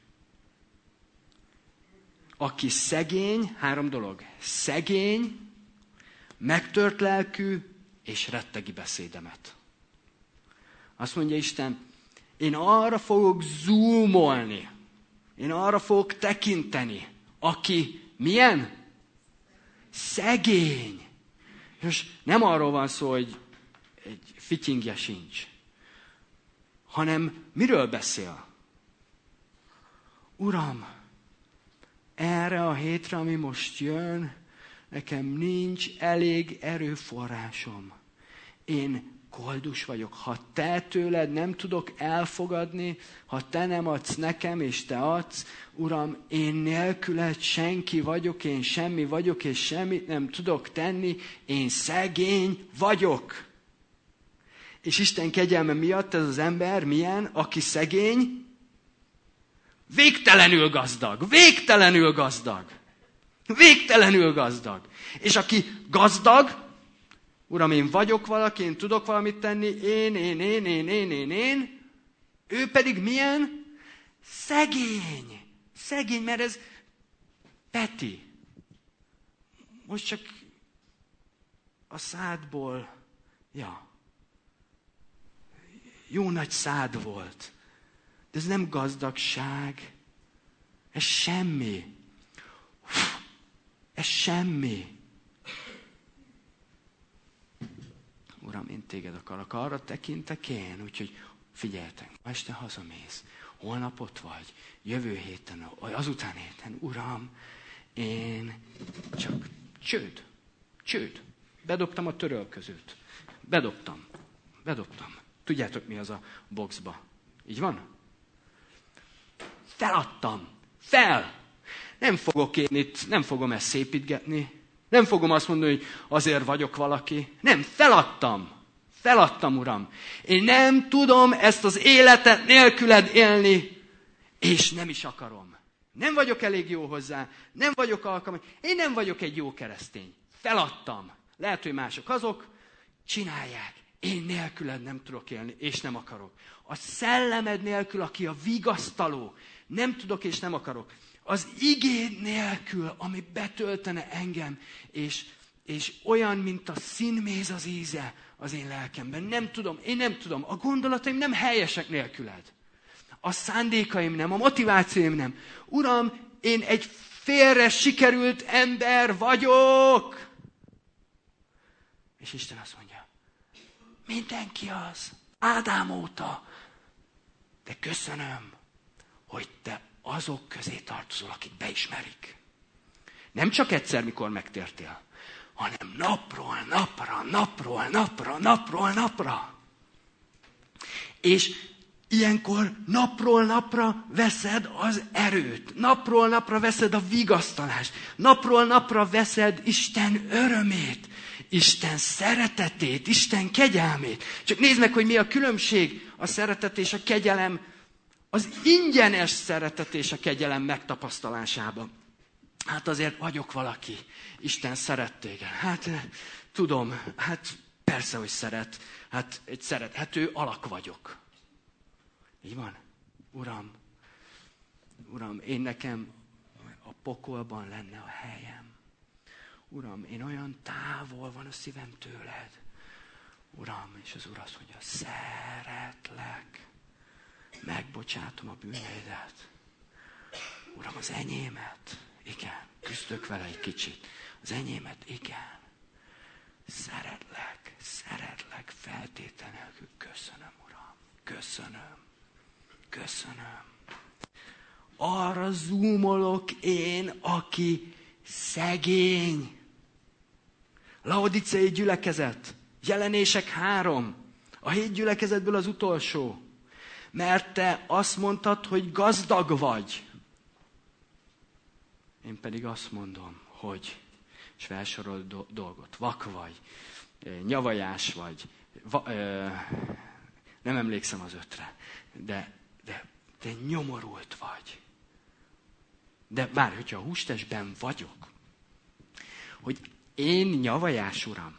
aki szegény, három dolog, szegény, megtört lelkű, és rettegi beszédemet. Azt mondja Isten, én arra fogok zoomolni, én arra fogok tekinteni, aki milyen? Szegény. És nem arról van szó, hogy egy fityingje sincs, hanem miről beszél? Uram, erre a hétre, ami most jön, nekem nincs elég erőforrásom. Én koldus vagyok. Ha te tőled nem tudok elfogadni, ha te nem adsz nekem, és te adsz, Uram, én nélküled senki vagyok, én semmi vagyok, és semmit nem tudok tenni, én szegény vagyok. És Isten kegyelme miatt ez az ember milyen, aki szegény? Végtelenül gazdag, végtelenül gazdag, végtelenül gazdag. És aki gazdag, Uram, én vagyok valaki, én tudok valamit tenni, én, én, én, én, én, én, én, ő pedig milyen? Szegény. Szegény, mert ez Peti. Most csak a szádból, ja, jó nagy szád volt. De ez nem gazdagság. Ez semmi. Ez semmi. Uram, én téged akarok. Arra tekintek én. Úgyhogy figyeljetek, ma este hazamész. Holnap ott vagy. Jövő héten, azután héten. Uram, én csak csőd. Csőd. Bedobtam a törölközőt. Bedobtam. Bedobtam. Tudjátok, mi az a boxba? Így van? Feladtam. Fel. Nem fogok én itt, nem fogom ezt szépítgetni. Nem fogom azt mondani, hogy azért vagyok valaki. Nem, feladtam. Feladtam, Uram. Én nem tudom ezt az életet nélküled élni. és nem is akarom. Nem vagyok elég jó hozzá, nem vagyok alkalmas, én nem vagyok egy jó keresztény. Feladtam. Lehet, hogy mások azok, csinálják. Én nélküled nem tudok élni, és nem akarok. A szellemed nélkül, aki a vigasztaló, nem tudok és nem akarok. Az igéd nélkül, ami betöltene engem, és, és olyan, mint a színméz az íze az én lelkemben. Nem tudom, én nem tudom. A gondolataim nem helyesek nélküled. A szándékaim nem, a motivációim nem. Uram, én egy félre sikerült ember vagyok. És Isten azt mondja, mindenki az, Ádám óta. De köszönöm, hogy te azok közé tartozol, akik beismerik. Nem csak egyszer, mikor megtértél, hanem napról napra, napról napra, napról napra. És ilyenkor napról napra veszed az erőt, napról napra veszed a vigasztalást, napról napra veszed Isten örömét, Isten szeretetét, Isten kegyelmét. Csak nézd meg, hogy mi a különbség a szeretet és a kegyelem, az ingyenes szeretet és a kegyelem megtapasztalásában. Hát azért vagyok valaki, Isten szeret téged. Hát tudom, hát persze, hogy szeret, hát egy szerethető alak vagyok. Így van? Uram, Uram, én nekem a pokolban lenne a helyem. Uram, én olyan távol van a szívem tőled. Uram, és az Úr azt mondja, szeretlek, megbocsátom a bűneidet. Uram, az enyémet, igen, küzdök vele egy kicsit. Az enyémet, igen. Szeretlek, szeretlek, feltétel nélkül. Köszönöm, Uram, köszönöm, köszönöm. Arra zoomolok én, aki szegény. Laodicei gyülekezet, Jelenések három, a hét gyülekezetből az utolsó. Mert te azt mondtad, hogy gazdag vagy. Én pedig azt mondom, hogy, és felsorol do- dolgot, vak vagy, nyavajás vagy, va, ö, nem emlékszem az ötre, de, de te nyomorult vagy. De bár, hogyha a hústestben vagyok, hogy én nyavajás, Uram,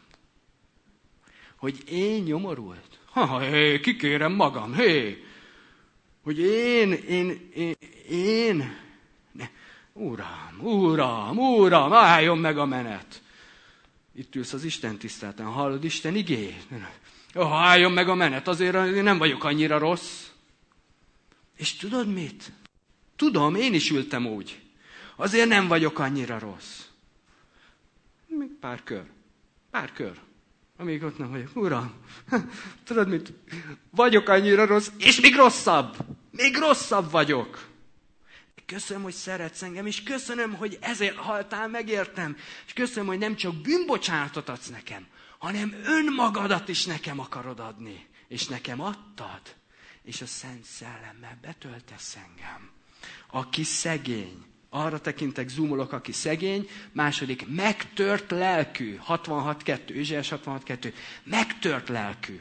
hogy én nyomorult, ha, hé, kikérem magam, hé, hogy én, én, én, én, ne, Uram, Uram, Uram, álljon meg a menet. Itt ülsz az Isten tiszteleten, hallod Isten igét? Oh, álljon meg a menet, azért én nem vagyok annyira rossz. És tudod mit? Tudom, én is ültem úgy. Azért nem vagyok annyira rossz. Még pár kör. Pár kör. Amíg ott nem vagyok. Uram, tudod mit? Vagyok annyira rossz, és még rosszabb. Még rosszabb vagyok. Köszönöm, hogy szeretsz engem, és köszönöm, hogy ezért haltál, megértem. És köszönöm, hogy nem csak bűnbocsánatot adsz nekem, hanem önmagadat is nekem akarod adni. És nekem adtad. És a Szent Szellemmel betöltesz engem. Aki szegény. Arra tekintek, zoomolok, aki szegény. Második, megtört lelkű. hatvanhat kettő, Ézsaiás hatvanhat kettő. Megtört lelkű.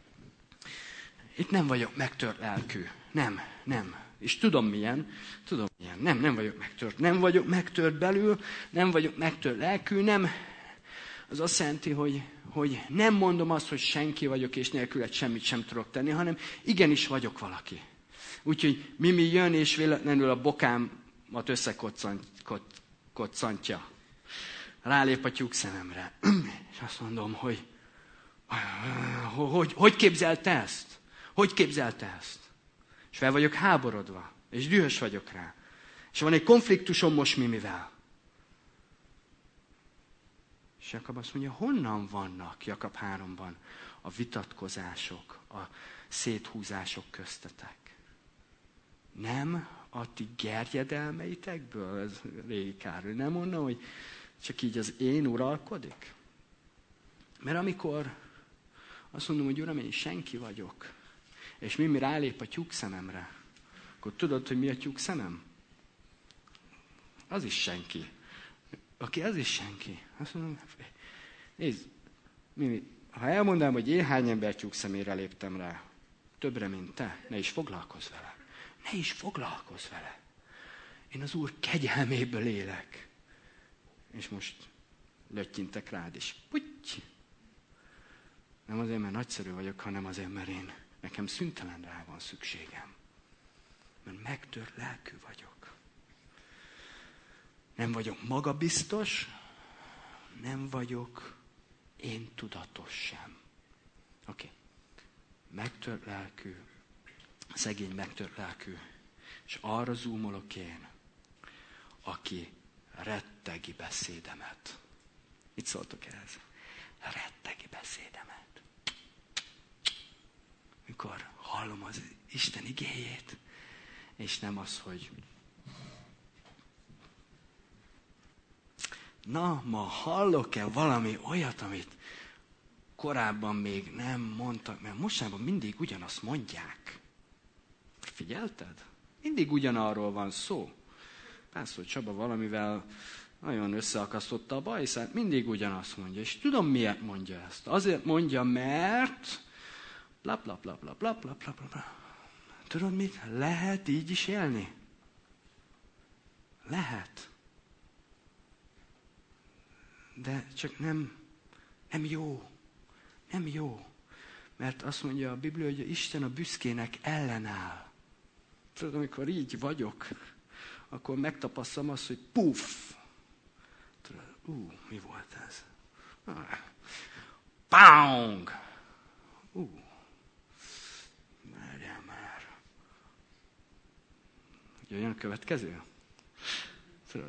Itt nem vagyok megtört lelkű. Nem, nem. És tudom milyen. Tudom milyen. Nem, nem vagyok megtört. Nem vagyok megtört belül. Nem vagyok megtört lelkű. Nem. Az azt jelenti, hogy, hogy nem mondom azt, hogy senki vagyok, és nélküled semmit sem tudok tenni, hanem igenis vagyok valaki. Úgyhogy Mimi jön, és véletlenül a bokámat összekoccantja. Rálép a tyúk szememre. És azt mondom, hogy hogy, hogy képzelte ezt? Hogy képzelte ezt? És fel vagyok háborodva, és dühös vagyok rá. És van egy konfliktusom most Mimivel. És Jakab azt mondja, honnan vannak Jakab háromban a vitatkozások, a széthúzások köztetek? Nem a ti gerjedelmeitekből, ez régi Károly, nem onnan, hogy csak így az én uralkodik? Mert amikor azt mondom, hogy Uram, én senki vagyok, és Mimi rálép a tyúk szememre, akkor tudod, hogy mi a tyúk szemem? Az is senki. Aki az is senki. Azt mondom, nézd, Mimi, ha elmondanám, hogy én hány ember tyúk szemére léptem rá, többre, mint te, ne is foglalkozz vele. Ne is foglalkozz vele. Én az Úr kegyelméből élek. És most löttyintek rád is. Puty! Nem azért, mert nagyszerű vagyok, hanem azért, mert én, nekem szüntelen rá van szükségem. Mert megtört lelkű vagyok. Nem vagyok magabiztos, nem vagyok én tudatos sem. Oké. Okay. Megtört lelkű, szegény megtört lelkű, és arra zoomolok én, aki rettegi beszédemet. Mit szóltok ehhez? Rettegi beszédemet. Mikor hallom az Isten igéjét, és nem az, hogy na, ma hallok-e valami olyat, amit korábban még nem mondtak, mert mostában mindig ugyanazt mondják. Figyelted? Mindig ugyanarról van szó. Pásztor Csaba valamivel nagyon összeakasztotta a bajszát, mindig ugyanazt mondja. És tudom, miért mondja ezt. Azért mondja, mert bla bla bla bla bla bla bla bla. Tudod mit? Lehet így is élni. Lehet. De csak nem, nem jó. Nem jó. Mert azt mondja a Biblia, hogy Isten a büszkének ellenáll. Tudod, amikor így vagyok, akkor megtapasztalom azt, hogy puff! Tudod, ú, mi volt ez? Pound! Ú, merjem már. Jöjjön a következő? Tudod?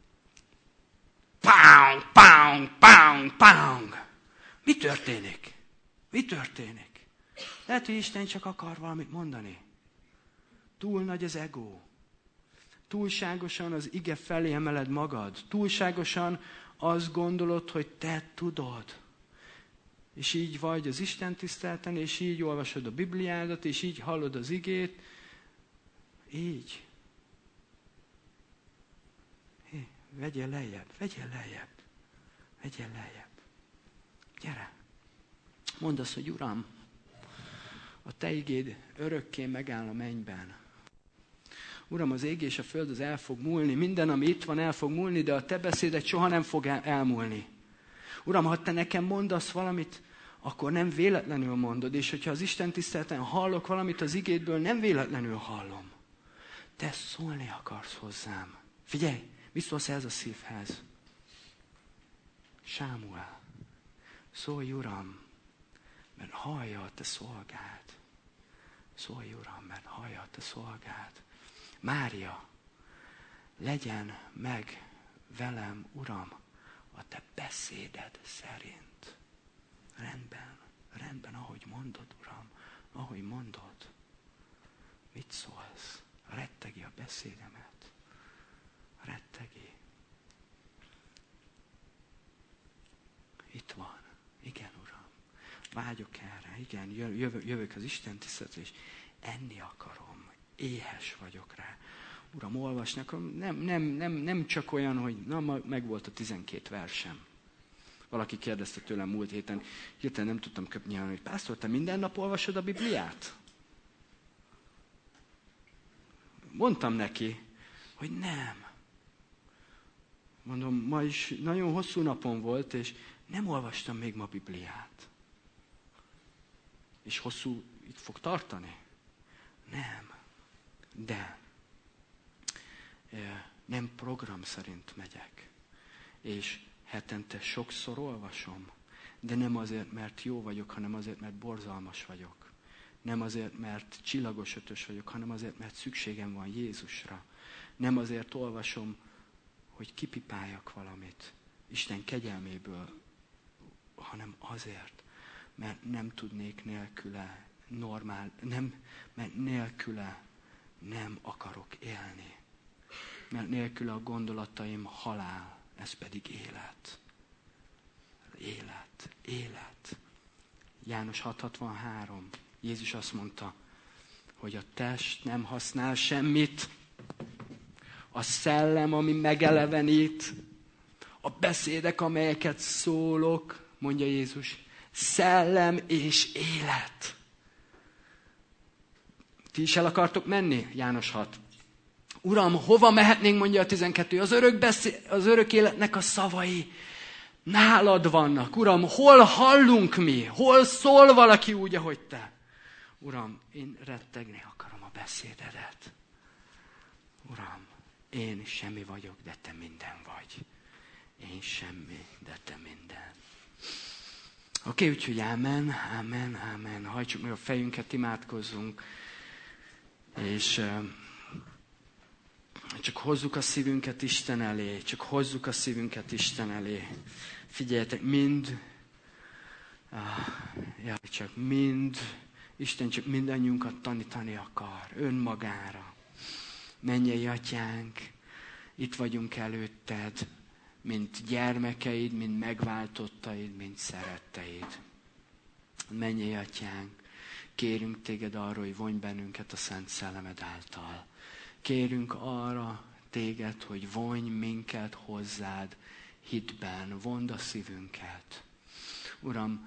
Pound, pound, pound, pound! Mi történik? Mi történik? Lehet, hogy Isten csak akar valamit mondani. Túl nagy az ego. Túlságosan az ige felé emeled magad. Túlságosan azt gondolod, hogy te tudod. És így vagy az Isten tiszteleten, és így olvasod a Bibliádat, és így hallod az igét. Így. Hé, vegyél lejjebb, vegyél lejjebb. Vegyél lejjebb. Gyere. Mondd azt, hogy Uram, a te igéd örökké megáll a mennyben. Uram, az ég és a föld az el fog múlni, minden, ami itt van, el fog múlni, de a te beszéded soha nem fog el- elmúlni. Uram, ha te nekem mondasz valamit, akkor nem véletlenül mondod, és hogyha az Isten tiszteleten hallok valamit az igédből, nem véletlenül hallom. Te szólni akarsz hozzám. Figyelj, mit szólsz ez a szívhez? Sámuel, szólj, Uram, mert hallja a te szolgád. Szólj, Uram, mert hallja a te szolgád. Mária, legyen meg velem, Uram, a te beszéded szerint. Rendben, rendben, ahogy mondod, Uram, ahogy mondod. Mit szólsz? Rettegi a beszédemet. Rettegi. Itt van. Igen, Uram. Vágyok erre. Igen, jövök, jövök az Isten tiszteletre, és enni akarom. Éhes vagyok rá. Uram, olvasni akarom. Nem, nem, nem, nem csak olyan, hogy na, meg volt a tizenkét versem. Valaki kérdezte tőlem múlt héten, hirtelen nem tudtam köpni, hogy pásztor, te minden nap olvasod a Bibliát? Mondtam neki, hogy nem. Mondom, ma is nagyon hosszú napon volt, és nem olvastam még ma Bibliát. És hosszú itt fog tartani? Nem. De nem program szerint megyek. És hetente sokszor olvasom. De nem azért, mert jó vagyok, hanem azért, mert borzalmas vagyok. Nem azért, mert csillagos ötös vagyok, hanem azért, mert szükségem van Jézusra. Nem azért olvasom, hogy kipipáljak valamit Isten kegyelméből, hanem azért, mert nem tudnék nélküle normál, nem, mert nélküle nem akarok élni. Mert nélküle a gondolataim halál, ez pedig élet. Élet, élet. János hat hatvanhárom. Jézus azt mondta, hogy a test nem használ semmit, a szellem, ami megelevenít, a beszédek, amelyeket szólok, mondja Jézus, szellem és élet. Ti is el akartok menni? János hat. Uram, hova mehetnénk, mondja a tizenkettő, az örök, beszél, az örök életnek a szavai nálad vannak. Uram, hol hallunk mi? Hol szól valaki úgy, ahogy te? Uram, én rettegni akarom a beszédedet. Uram, én semmi vagyok, de te minden vagy. Én semmi, de te minden. Oké, okay, úgyhogy ámen, ámen, ámen. Hajtsuk meg a fejünket, imádkozzunk. És uh, csak hozzuk a szívünket Isten elé. Csak hozzuk a szívünket Isten elé. Figyeljetek, mind, uh, jaj, csak mind, Isten csak mindannyiunkat tanítani akar. Önmagára. Mennyei Atyánk, itt vagyunk előtted, mint gyermekeid, mint megváltottaid, mint szeretteid. Mennyei Atyánk, kérünk téged arra, hogy vonj bennünket a Szent Szellemed által. Kérünk arra téged, hogy vonj minket hozzád hitben, vond a szívünket. Uram,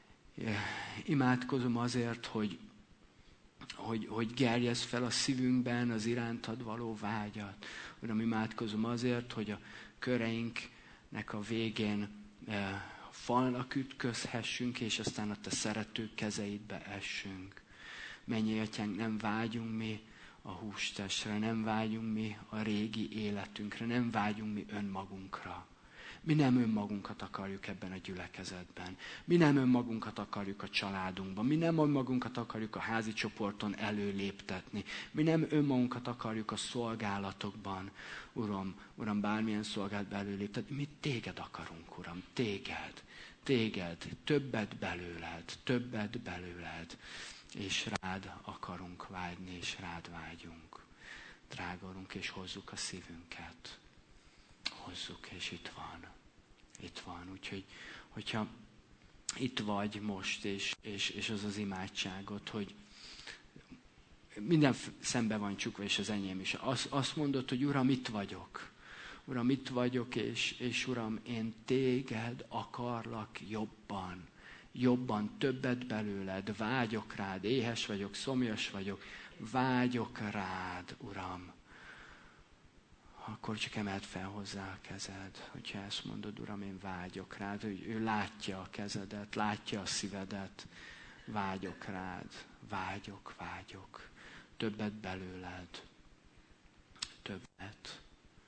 imádkozom azért, hogy, hogy, hogy gerjezz fel a szívünkben az irántad való vágyat. Uram, imádkozom azért, hogy a köreinknek a végén eh, falnak ütközhessünk, és aztán a te szerető kezeidbe essünk. Mennyei Atyánk, nem vágyunk mi a hústestre, nem vágyunk mi a régi életünkre, nem vágyunk mi önmagunkra. Mi nem önmagunkat akarjuk ebben a gyülekezetben. Mi nem önmagunkat akarjuk a családunkban. Mi nem önmagunkat akarjuk a házi csoporton előléptetni. Mi nem önmagunkat akarjuk a szolgálatokban. Uram, Uram, bármilyen szolgálatban előléptetni. Mi téged akarunk, Uram, téged. Téged, többet belőled, többet belőled. És rád akarunk vágyni, és rád vágyunk. Drága Urunk, és hozzuk a szívünket. Hozzuk, és itt van. Itt van. Úgyhogy, hogyha itt vagy most, és, és, és az az imádságot, hogy minden szembe van csukva, és az enyém is. Azt, azt mondod, hogy Uram, itt vagyok. Uram, itt vagyok, és, és Uram, én téged akarlak jobban. Jobban, többet belőled. Vágyok rád. Éhes vagyok, szomjas vagyok. Vágyok rád, Uram. Akkor csak emeld fel hozzá a kezed, hogyha ezt mondod, Uram, én vágyok rád, hogy ő látja a kezedet, látja a szívedet, vágyok rád, vágyok, vágyok, többet belőled, többet.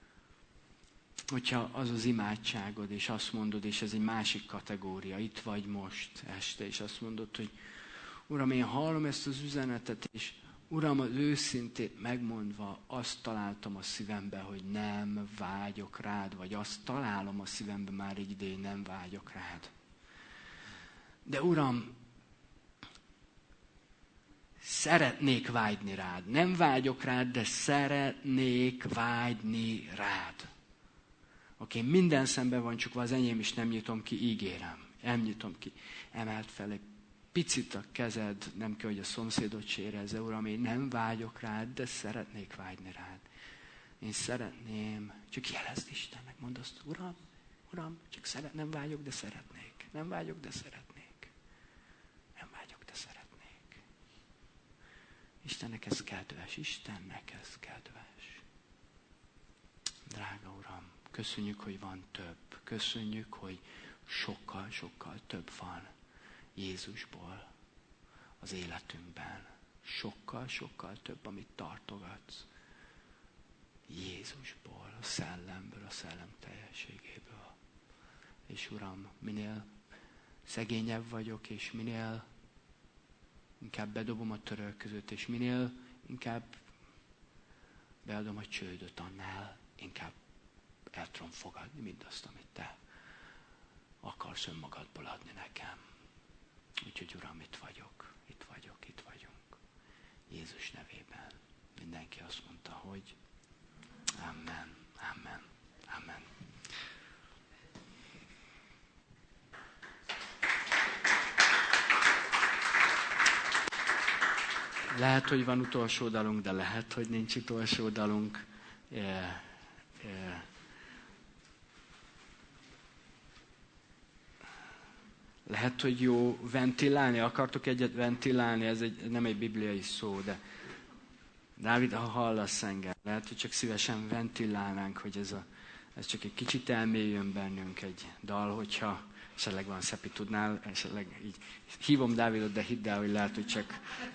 Hogyha az az imádságod, és azt mondod, és ez egy másik kategória, itt vagy most este, és azt mondod, hogy Uram, én hallom ezt az üzenetet, és Uram, az őszintét megmondva azt találtam a szívembe, hogy nem vágyok rád, vagy azt találom a szívembe már egy ideig, nem vágyok rád. De Uram, szeretnék vágyni rád. Nem vágyok rád, de szeretnék vágyni rád. Oké, okay, minden szemben van csukva, az enyém is nem nyitom ki, ígérem. Nem nyitom ki. Emelt fel egy picit a kezed, nem kell, hogy a szomszédot sérezze, Uram, én nem vágyok rád, de szeretnék vágyni rád. Én szeretném, csak jelezd Istennek, mondd azt, Uram, Uram, csak szeret, nem vágyok, de szeretnék. Nem vágyok, de szeretnék. Nem vágyok, de szeretnék. Istennek ez kedves, Istennek ez kedves. Drága Uram, köszönjük, hogy van több. Köszönjük, hogy sokkal, sokkal több van Jézusból az életünkben. Sokkal, sokkal több, amit tartogatsz. Jézusból, a szellemből, a szellem teljességéből. És Uram, minél szegényebb vagyok, és minél inkább bedobom a törölközőt, és minél inkább beadom a csődöt, annál inkább el tudom fogadni mindazt, amit Te akarsz önmagadból adni nekem. Úgyhogy Uram, itt vagyok, itt vagyok, itt vagyunk. Jézus nevében. Mindenki azt mondta, hogy Amen, Amen, Amen. Lehet, hogy van utolsó dalunk, de lehet, hogy nincs utolsó dalunk. Yeah, yeah. Lehet, hogy jó ventilálni, akartok egyet ventilálni, ez egy, nem egy bibliai szó, de Dávid, ha hallasz engem, lehet, hogy csak szívesen ventilálnánk, hogy ez, a, ez csak egy kicsit elmélyön bennünk egy dal, hogyha esetleg van, Szepi, tudnál, esetleg így hívom Dávidot, de hidd el, hogy lehet, hogy csak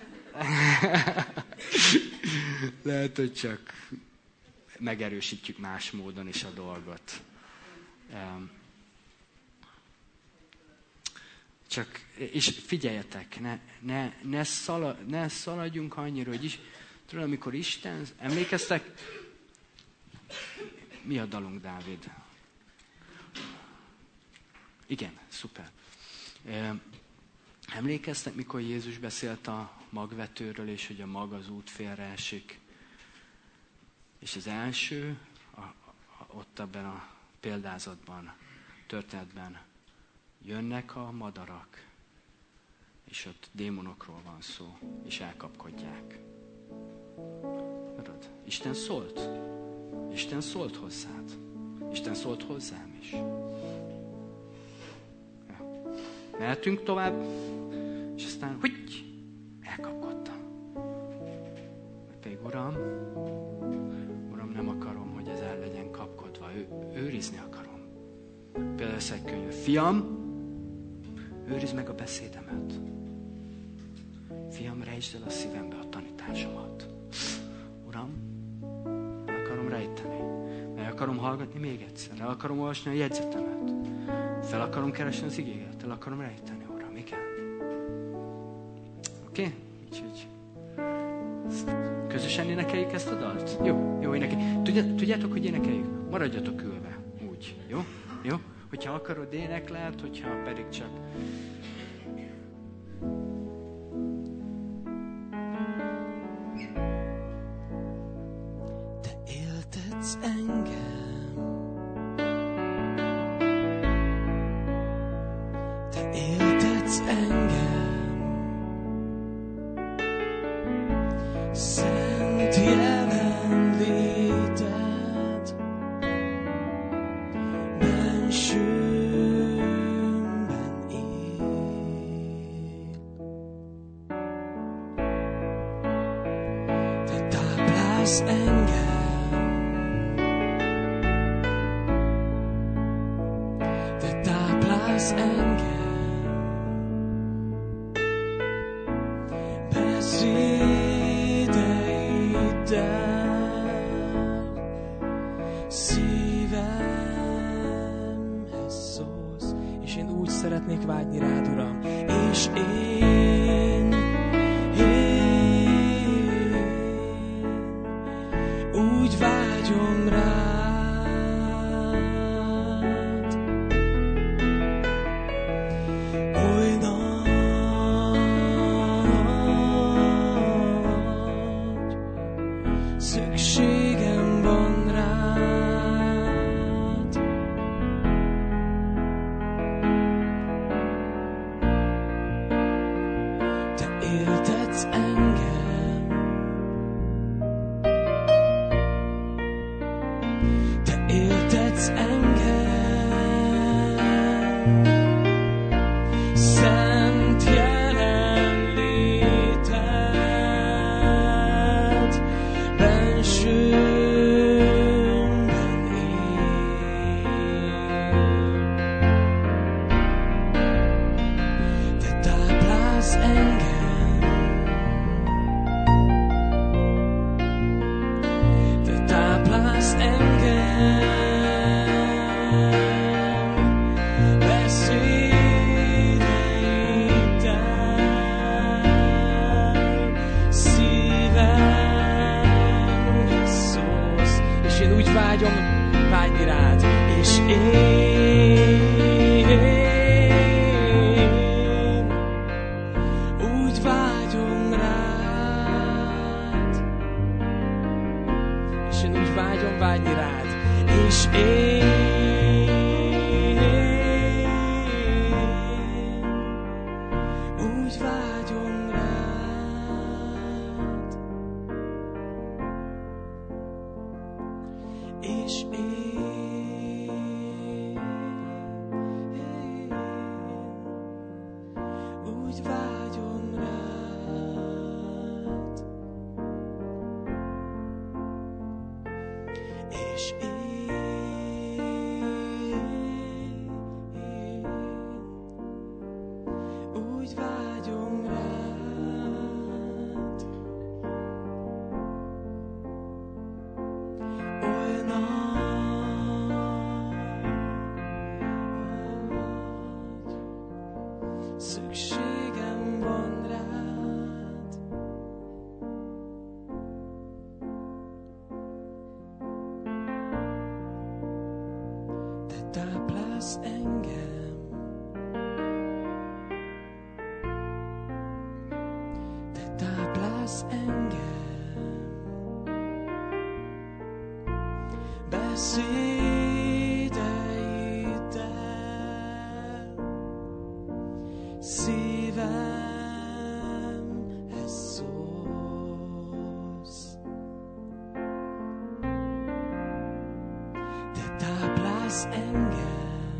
lehet, hogy csak megerősítjük más módon is a dolgot. Csak, és figyeljetek, ne, ne, ne, szala, ne szaladjunk annyira, hogy is, tudod, amikor Isten, emlékeztek, mi a dalunk, Dávid? Igen, szuper. Emlékeztek, mikor Jézus beszélt a magvetőről, és hogy a mag az út félre esik? És az első, a, a, ott ebben a példázatban, történetben, jönnek a madarak, és ott démonokról van szó, és elkapkodják. Tudod, Isten szólt. Isten szólt hozzád. Isten szólt hozzám is. Ja. Mehetünk tovább, és aztán, hogy elkapkodtam. Pedig Uram, Uram, nem akarom, hogy ez el legyen kapkodva. Ő, őrizni akarom. Például ez egy könyv. Fiam, őrizd meg a beszédemet. Fiam, rejtsd el a szívembe a tanításomat. Uram, el akarom rejteni. Meg akarom hallgatni még egyszer. El akarom olvasni a jegyzetemet. Fel akarom keresni az igéket. El akarom rejteni, Uram. Igen. Oké? Okay? Így, így. Közösen énekeljük ezt a dalt? Jó, jó énekeljük. Tudjátok, hogy énekeljük? Maradjatok ülve. Úgy. Jó? Jó? Hogyha akarod, énekled, hogyha pedig csak... Te éltetsz engem, te éltetsz engem, szent jelenléted, bensőmben él. Te táplálsz engem, te táplálsz engem, beszédeiddel szívemhez szólsz, és én úgy szeretnék vágyni rád, Uram, és én, én úgy vágyom rád, oly nagy szükségem van rád. Te éltetsz engem, te éltetsz engem, szent jelenléted bensőmben él. Te táplálsz engem, te táplálsz engem, beszédeiddel szívemhez szólsz, és én úgy vágyom vágyni rád, és én úgy vágyom rád, és én úgy vágyom vágyni rád, és én úgy vágyom rád, és én szükségem van rád. Te táplálsz engem, te táplálsz engem. Beszédeiddel szívemhez szólsz. Te táplálsz engem,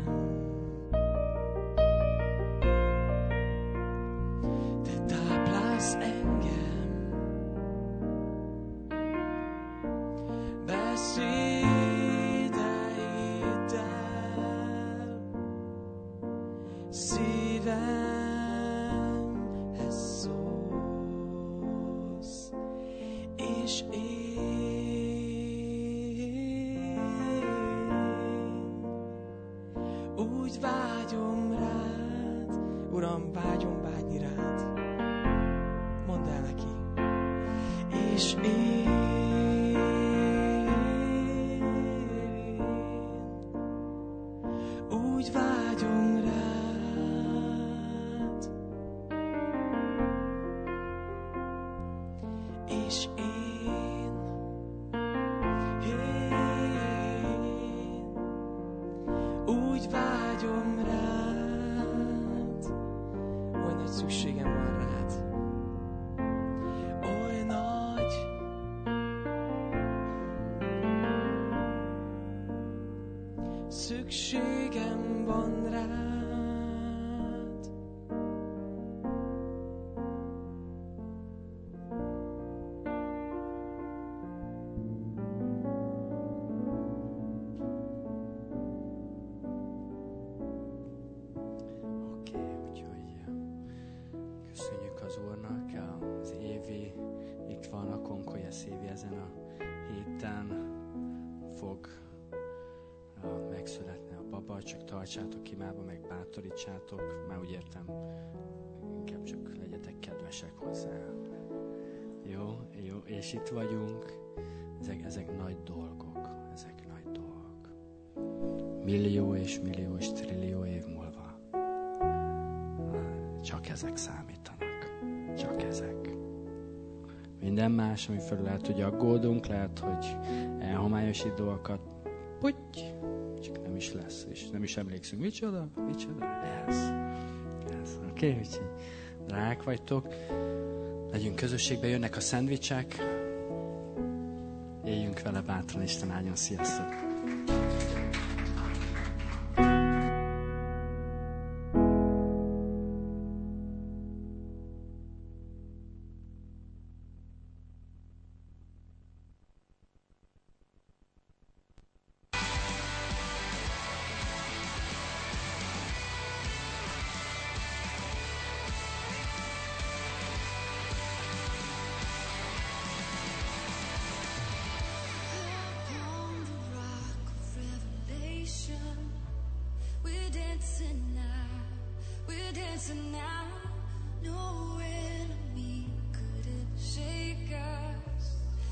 te táplálsz engem. Beszéd szívemhez szólsz, és én úgy vágyom rád, Uram, vágyom vágyni rád. Mondd el neki. És én úgy vágyom rád. És én, én úgy vágyom rád, oly nagy szükségem van rád, oly nagy. Szükségem van rád. Csak tartsátok imádva, meg bátorítsátok, már úgy értem, inkább csak legyetek kedvesek hozzá. Jó, jó, és itt vagyunk, ezek, ezek nagy dolgok, ezek nagy dolgok. Millió és millió és trillió év múlva csak ezek számítanak, csak ezek. Minden más, ami felül lehet, hogy aggódunk, lehet, hogy elhomályosít dolgokat, puty, csak nem is lesz, és nem is emlékszünk. Micsoda? Micsoda? Ez. Ez. Oké, okay, úgyhogy rák vagytok. Legyünk közösségbe, jönnek a szendvicsek. Éljünk vele bátran, Isten áldjon. Sziasztok!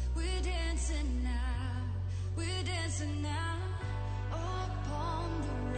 Now, upon the